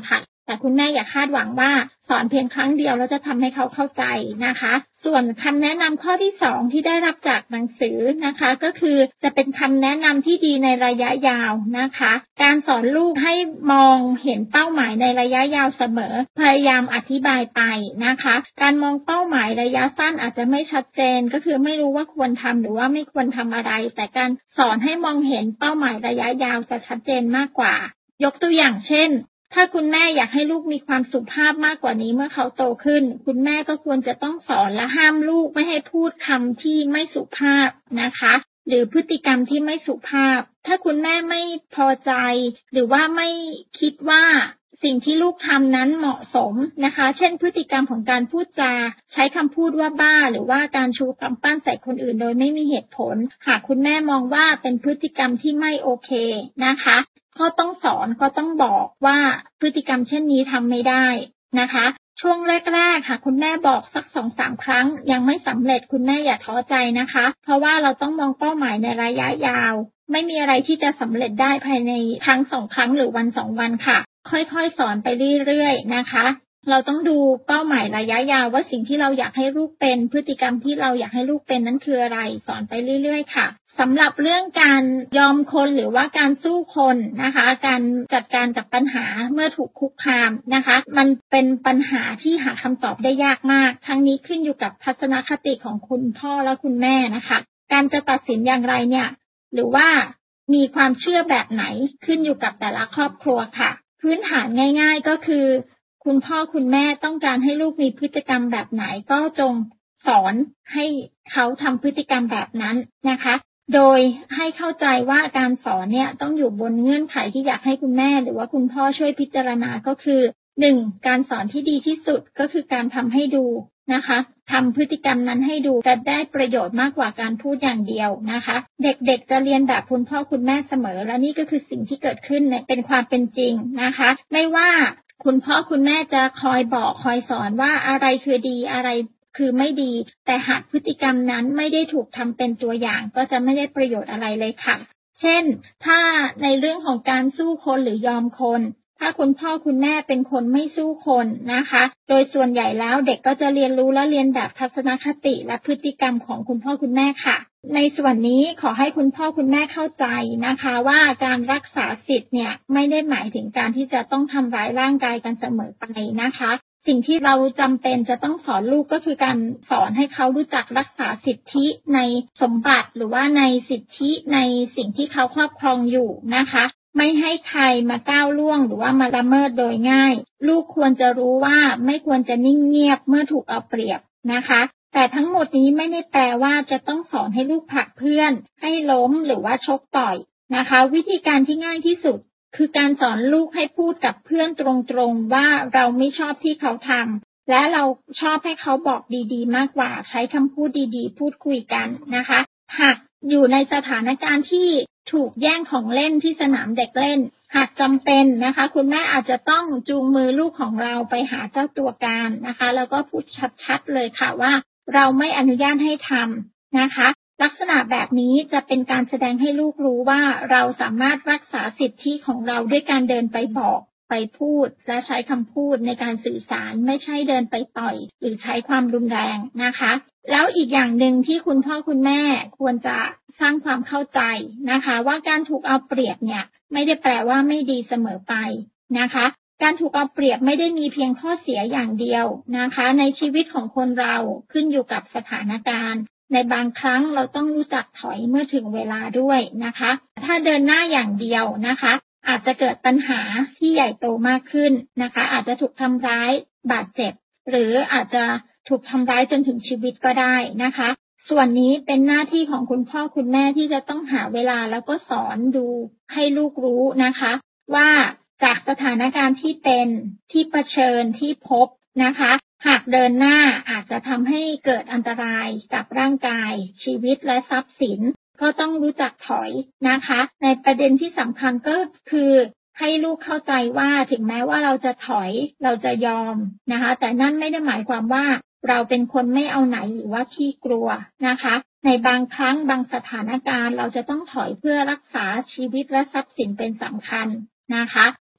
แต่คุณแม่อย่าคาดหวังว่าสอนเพียงครั้งเดียวแล้วจะทำให้เขาเข้าใจนะคะส่วนคำแนะนำข้อที่สองที่ได้รับจากหนังสือนะคะก็คือจะเป็นคำแนะนำที่ดีในระยะยาวนะคะการสอนลูกให้มองเห็นเป้าหมายในระยะยาวเสมอพยายามอธิบายไปนะคะการมองเป้าหมายระยะสั้นอาจจะไม่ชัดเจนก็คือไม่รู้ว่าควรทำหรือว่าไม่ควรทำอะไรแต่การสอนให้มองเห็นเป้าหมายระยะยาวจะชัดเจนมากกว่ายกตัวอย่างเช่นถ้าคุณแม่อยากให้ลูกมีความสุภาพมากกว่านี้เมื่อเขาโตขึ้นคุณแม่ก็ควรจะต้องสอนและห้ามลูกไม่ให้พูดคำที่ไม่สุภาพนะคะหรือพฤติกรรมที่ไม่สุภาพถ้าคุณแม่ไม่พอใจหรือว่าไม่คิดว่าสิ่งที่ลูกทำนั้นเหมาะสมนะคะเช่นพฤติกรรมของการพูดจาใช้คำพูดว่าบ้าหรือว่าการชูกำปั้นใส่คนอื่นโดยไม่มีเหตุผลหากคุณแม่มองว่าเป็นพฤติกรรมที่ไม่โอเคนะคะก็ต้องสอนก็ต้องบอกว่าพฤติกรรมเช่นนี้ทำไม่ได้นะคะช่วงแรกๆค่ะคุณแม่บอกสัก สองถึงสาม ครั้งยังไม่สำเร็จคุณแม่อย่าท้อใจนะคะเพราะว่าเราต้องมองเป้าหมายในระยะยาวไม่มีอะไรที่จะสำเร็จได้ภายในครั้งสองครั้งหรือวันสองวันค่ะค่อยๆสอนไปเรื่อยๆนะคะเราต้องดูเป้าหมายระยะยาวว่าสิ่งที่เราอยากให้ลูกเป็นพฤติกรรมที่เราอยากให้ลูกเป็นนั้นคืออะไรสอนไปเรื่อยๆค่ะสำหรับเรื่องการยอมคนหรือว่าการสู้คนนะคะการจัดการกับปัญหาเมื่อถูกคุกคามนะคะมันเป็นปัญหาที่หาคำตอบได้ยากมากทั้งนี้ขึ้นอยู่กับทัศนคติของคุณพ่อและคุณแม่นะคะการจะตัดสินอย่างไรเนี่ยหรือว่ามีความเชื่อแบบไหนขึ้นอยู่กับแต่ละครอบครัวค่ะพื้นฐานง่ายๆก็คือคุณพ่อคุณแม่ต้องการให้ลูกมีพฤติกรรมแบบไหนก็จงสอนให้เขาทำพฤติกรรมแบบนั้นนะคะโดยให้เข้าใจว่าการสอนเนี่ยต้องอยู่บนเงื่อนไขที่อยากให้คุณแม่หรือว่าคุณพ่อช่วยพิจารณาก็คือหนึ่งการสอนที่ดีที่สุดก็คือการทำให้ดูนะคะทำพฤติกรรมนั้นให้ดูจะได้ประโยชน์มากกว่าการพูดอย่างเดียวนะคะเด็กๆจะเรียนแบบคุณพ่อคุณแม่เสมอและนี่ก็คือสิ่งที่เกิดขึ้นเป็นความเป็นจริงนะคะไม่ว่าคุณพ่อคุณแม่จะคอยบอกคอยสอนว่าอะไรคือดีอะไรคือไม่ดีแต่หากพฤติกรรมนั้นไม่ได้ถูกทำเป็นตัวอย่างก็จะไม่ได้ประโยชน์อะไรเลยค่ะเช่นถ้าในเรื่องของการสู้คนหรือยอมคนถ้าคุณพ่อคุณแม่เป็นคนไม่สู้คนนะคะโดยส่วนใหญ่แล้วเด็กก็จะเรียนรู้และเรียนแบบทัศนคติและพฤติกรรมของคุณพ่อคุณแม่ค่ะในส่วนนี้ขอให้คุณพ่อคุณแม่เข้าใจนะคะว่าการรักษาสิทธิ์เนี่ยไม่ได้หมายถึงการที่จะต้องทำร้ายร่างกายกันเสมอไปนะคะสิ่งที่เราจำเป็นจะต้องสอนลูกก็คือการสอนให้เขารู้จักรักษาสิทธิในสมบัติหรือว่าในสิทธิในสิ่งที่เขาครอบครองอยู่นะคะไม่ให้ใครมาก้าวล่วงหรือว่ามาละเมิดโดยง่ายลูกควรจะรู้ว่าไม่ควรจะนิ่งเงียบเมื่อถูกเอาเปรียบนะคะแต่ทั้งหมดนี้ไม่ได้แปลว่าจะต้องสอนให้ลูกผลักเพื่อนให้ล้มหรือว่าชกต่อยนะคะวิธีการที่ง่ายที่สุดคือการสอนลูกให้พูดกับเพื่อนตรงๆว่าเราไม่ชอบที่เขาทำและเราชอบให้เขาบอกดีๆมากกว่าใช้คำพูดดีๆพูดคุยกันนะคะหากอยู่ในสถานการณ์ที่ถูกแย่งของเล่นที่สนามเด็กเล่นหากจำเป็นนะคะคุณแม่อาจจะต้องจูงมือลูกของเราไปหาเจ้าตัวการนะคะแล้วก็พูดชัดๆเลยค่ะว่าเราไม่อนุญาตให้ทำนะคะลักษณะแบบนี้จะเป็นการแสดงให้ลูกรู้ว่าเราสามารถรักษาสิทธิของเราด้วยการเดินไปบอกไปพูดและใช้คำพูดในการสื่อสารไม่ใช่เดินไปต่อยหรือใช้ความรุนแรงนะคะแล้วอีกอย่างหนึ่งที่คุณพ่อคุณแม่ควรจะสร้างความเข้าใจนะคะว่าการถูกเอาเปรียบเนี่ยไม่ได้แปลว่าไม่ดีเสมอไปนะคะการถูกเอาเปรียบไม่ได้มีเพียงข้อเสียอย่างเดียวนะคะในชีวิตของคนเราขึ้นอยู่กับสถานการณ์ในบางครั้งเราต้องรู้จักถอยเมื่อถึงเวลาด้วยนะคะถ้าเดินหน้าอย่างเดียวนะคะอาจจะเกิดปัญหาที่ใหญ่โตมากขึ้นนะคะอาจจะถูกทำร้ายบาดเจ็บหรืออาจจะถูกทำร้ายจนถึงชีวิตก็ได้นะคะส่วนนี้เป็นหน้าที่ของคุณพ่อคุณแม่ที่จะต้องหาเวลาแล้วก็สอนดูให้ลูกรู้นะคะว่าจากสถานการณ์ที่เป็นที่เผชิญที่พบนะคะหากเดินหน้าอาจจะทำให้เกิดอันตรายกับร่างกายชีวิตและทรัพย์สินก็ต้องรู้จักถอยนะคะในประเด็นที่สำคัญก็คือให้ลูกเข้าใจว่าถึงแม้ว่าเราจะถอยเราจะยอมนะคะแต่นั่นไม่ได้หมายความว่าเราเป็นคนไม่เอาไหนหรือว่าขี้กลัวนะคะในบางครั้งบางสถานการณ์เราจะต้องถอยเพื่อรักษาชีวิตและทรัพย์สินเป็นสำคัญนะคะ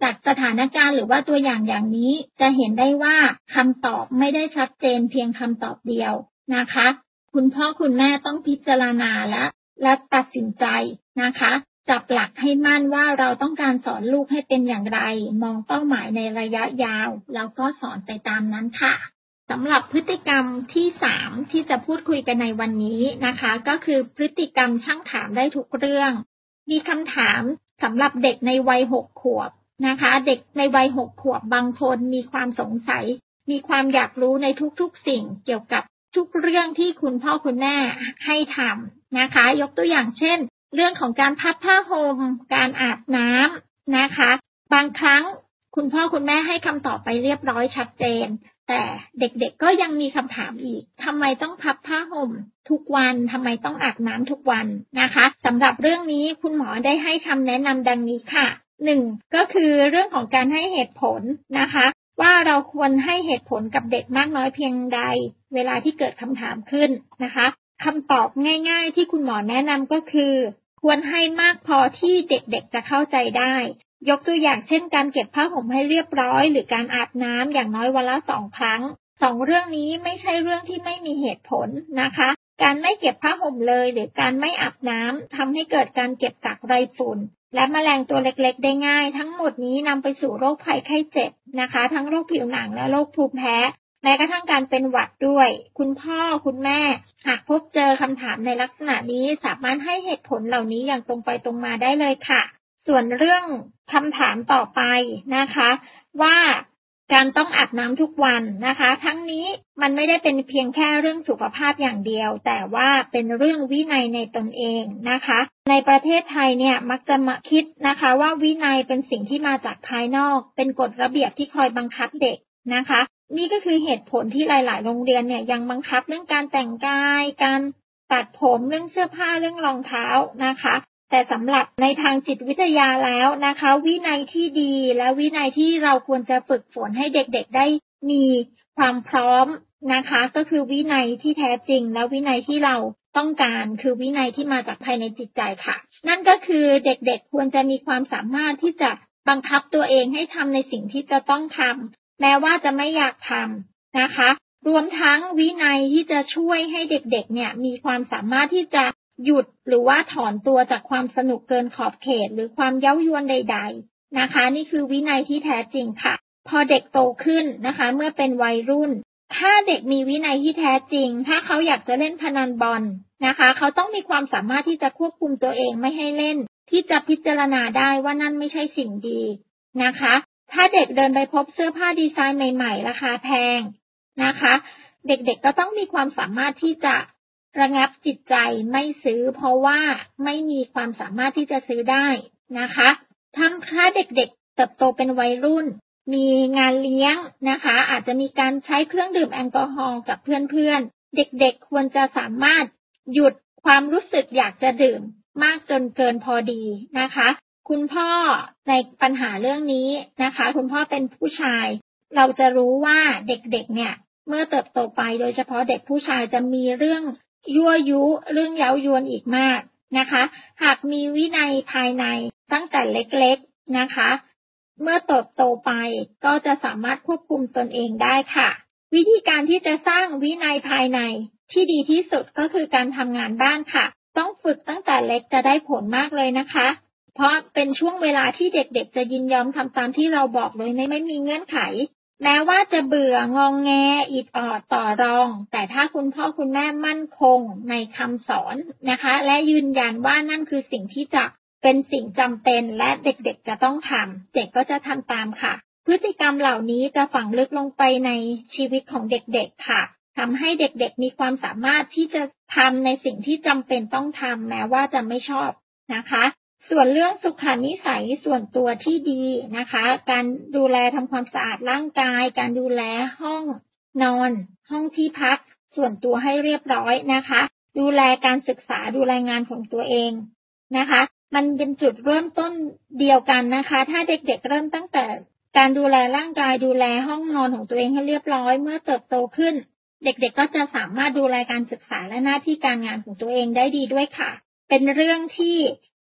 จากสถานการณ์หรือว่าตัวอย่างอย่างนี้จะเห็นได้ว่าคำตอบไม่ได้ชัดเจนเพียงคำตอบเดียวนะคะคุณพ่อคุณแม่ต้องพิจารณาและและตัดสินใจนะคะจับหลักให้มั่นว่าเราต้องการสอนลูกให้เป็นอย่างไรมองเป้าหมายในระยะยาวแล้วก็สอนไปตามนั้นค่ะสำหรับพฤติกรรมที่สามที่จะพูดคุยกันในวันนี้นะคะก็คือพฤติกรรมช่างถามได้ทุกเรื่องมีคำถามสำหรับเด็กในวัยหกขวบนะคะเด็กในวัยหกขวบบางคนมีความสงสัยมีความอยากรู้ในทุกๆสิ่งเกี่ยวกับทุกเรื่องที่คุณพ่อคุณแม่ให้ทำนะคะยกตัวอย่างเช่นเรื่องของการพับผ้าห่มการอาบน้ำนะคะบางครั้งคุณพ่อคุณแม่ให้คำตอบไปเรียบร้อยชัดเจนแต่เด็กๆก็ยังมีคำถามอีกทำไมต้องพับผ้าห่มทุกวันทำไมต้องอาบน้ำทุกวันนะคะสำหรับเรื่องนี้คุณหมอได้ให้คำแนะนำดังนี้ค่ะหนึ่งก็คือเรื่องของการให้เหตุผลนะคะว่าเราควรให้เหตุผลกับเด็กมากน้อยเพียงใดเวลาที่เกิดคำถามขึ้นนะคะคำตอบง่ายๆที่คุณหมอแนะนำก็คือควรให้มากพอที่เด็กๆจะเข้าใจได้ยกตัวอย่างเช่นการเก็บผ้าห่มให้เรียบร้อยหรือการอาบน้ำอย่างน้อยวันละสองครั้งสองเรื่องนี้ไม่ใช่เรื่องที่ไม่มีเหตุผลนะคะการไม่เก็บผ้าห่มเลยหรือการไม่อาบน้ำทำให้เกิดการเก็บกักไรฝุ่นและแมลงตัวเล็กๆได้ง่ายทั้งหมดนี้นำไปสู่โรคภัยไข้เจ็บนะคะทั้งโรคผิวหนังและโรคภูมิแพ้แม้กระทั่งการเป็นหวัดด้วยคุณพ่อคุณแม่หากพบเจอคำถามในลักษณะนี้สามารถให้เหตุผลเหล่านี้อย่างตรงไปตรงมาได้เลยค่ะส่วนเรื่องคำถามต่อไปนะคะว่าการต้องอาบน้ำทุกวันนะคะทั้งนี้มันไม่ได้เป็นเพียงแค่เรื่องสุขภาพอย่างเดียวแต่ว่าเป็นเรื่องวินัยในตนเองนะคะในประเทศไทยเนี่ยมักจะมาคิดนะคะว่าวินัยเป็นสิ่งที่มาจากภายนอกเป็นกฎระเบียบที่คอยบังคับเด็กนะคะนี่ก็คือเหตุผลที่หลายๆโรงเรียนเนี่ยยังบังคับเรื่องการแต่งกายการตัดผมเรื่องเสื้อผ้าเรื่องรองเท้านะคะแต่สำหรับในทางจิตวิทยาแล้วนะคะวินัยที่ดีและวินัยที่เราควรจะฝึกฝนให้เด็กๆได้มีความพร้อมนะคะก็คือวินัยที่แท้จริงและวินัยที่เราต้องการคือวินัยที่มาจากภายในจิตใจค่ะนั่นก็คือเด็กๆควรจะมีความสามารถที่จะบังคับตัวเองให้ทำในสิ่งที่จะต้องทำแม้ว่าจะไม่อยากทำนะคะรวมทั้งวินัยที่จะช่วยให้เด็กๆเนี่ยมีความสามารถที่จะหยุดหรือว่าถอนตัวจากความสนุกเกินขอบเขตหรือความเย้ายวนใดๆนะคะนี่คือวินัยที่แท้จริงค่ะพอเด็กโตขึ้นนะคะเมื่อเป็นวัยรุ่นถ้าเด็กมีวินัยที่แท้จริงถ้าเขาอยากจะเล่นพนันบอลนะคะเขาต้องมีความสามารถที่จะควบคุมตัวเองไม่ให้เล่นที่จะพิจารณาได้ว่านั่นไม่ใช่สิ่งดีนะคะถ้าเด็กเดินไปพบเสื้อผ้าดีไซน์ใหม่ๆราคาแพงนะคะเด็กๆก็ต้องมีความสามารถที่จะระงับจิตใจไม่ซื้อเพราะว่าไม่มีความสามารถที่จะซื้อได้นะคะทั้งถ้าเด็กๆเติบโตเป็นวัยรุ่นมีงานเลี้ยงนะคะอาจจะมีการใช้เครื่องดื่มแอลกอฮอล์กับเพื่อนๆเด็กๆควรจะสามารถหยุดความรู้สึกอยากจะดื่มมากจนเกินพอดีนะคะคุณพ่อในปัญหาเรื่องนี้นะคะคุณพ่อเป็นผู้ชายเราจะรู้ว่าเด็กๆเนี่ยเมื่อเติบโตไปโดยเฉพาะเด็กผู้ชายจะมีเรื่องยั่วยุเรื่องเย้ายวนอีกมากนะคะหากมีวินัยภายในตั้งแต่เล็กๆนะคะเมื่อเติบโตไปก็จะสามารถควบคุมตนเองได้ค่ะวิธีการที่จะสร้างวินัยภายในที่ดีที่สุดก็คือการทำงานบ้านค่ะต้องฝึกตั้งแต่เล็กจะได้ผลมากเลยนะคะเพราะเป็นช่วงเวลาที่เด็กๆจะยินยอมทำตามที่เราบอกเลยไม่ไม่มีเงื่อนไขแม้ว่าจะเบื่ององแงอิดออดต่อรองแต่ถ้าคุณพ่อคุณแม่มั่นคงในคำสอนนะคะและยืนยันว่านั่นคือสิ่งที่จะเป็นสิ่งจำเป็นและเด็กๆจะต้องทำเด็กก็จะทำตามค่ะพฤติกรรมเหล่านี้จะฝังลึกลงไปในชีวิตของเด็กๆค่ะทำให้เด็กๆมีความสามารถที่จะทำในสิ่งที่จำเป็นต้องทำแม้ว่าจะไม่ชอบนะคะส่วนเรื่องสุขนิสัยส่วนตัวที่ดีนะคะการดูแลทำความสะอาดร่างกายการดูแลห้องนอนห้องที่พักส่วนตัวให้เรียบร้อยนะคะดูแลการศึกษาดูแลงานของตัวเองนะคะมันเป็นจุดเริ่มต้นเดียวกันนะคะถ้าเด็กๆเริ่มตั้งแต่การดูแลร่างกายดูแลห้องนอนของตัวเองให้เรียบร้อยเมื่อเติบโตขึ้นเด็กๆก็จะสามารถดูแลการศึกษาและหน้าที่การงานของตัวเองได้ดีด้วยค่ะเป็นเรื่องที่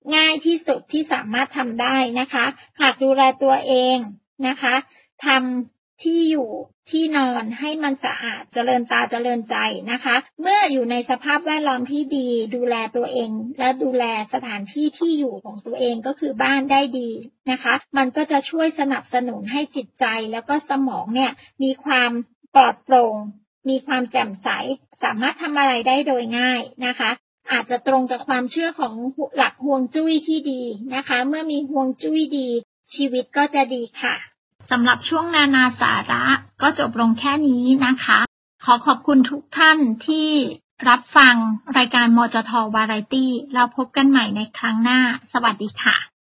ง่ายที่สุดที่สามารถทำได้นะคะหากดูแลตัวเองนะคะทำที่อยู่ที่นอนให้มันสะอาดเจริญตาเจริญใจนะคะเมื่ออยู่ในสภาพแวดล้อมที่ดีดูแลตัวเองและดูแลสถานที่ที่อยู่ของตัวเองก็คือบ้านได้ดีนะคะมันก็จะช่วยสนับสนุนให้จิตใจแล้วก็สมองเนี่ยมีความปลอดโปร่งมีความแจ่มใสสามารถทำอะไรได้โดยง่ายนะคะอาจจะตรงกับความเชื่อของหลักฮวงจุ้ยที่ดีนะคะเมื่อมีฮวงจุ้ยดีชีวิตก็จะดีค่ะสำหรับช่วงนานาสาระก็จบลงแค่นี้นะคะขอขอบคุณทุกท่านที่รับฟังรายการมจท Variety แล้วพบกันใหม่ในครั้งหน้าสวัสดีค่ะ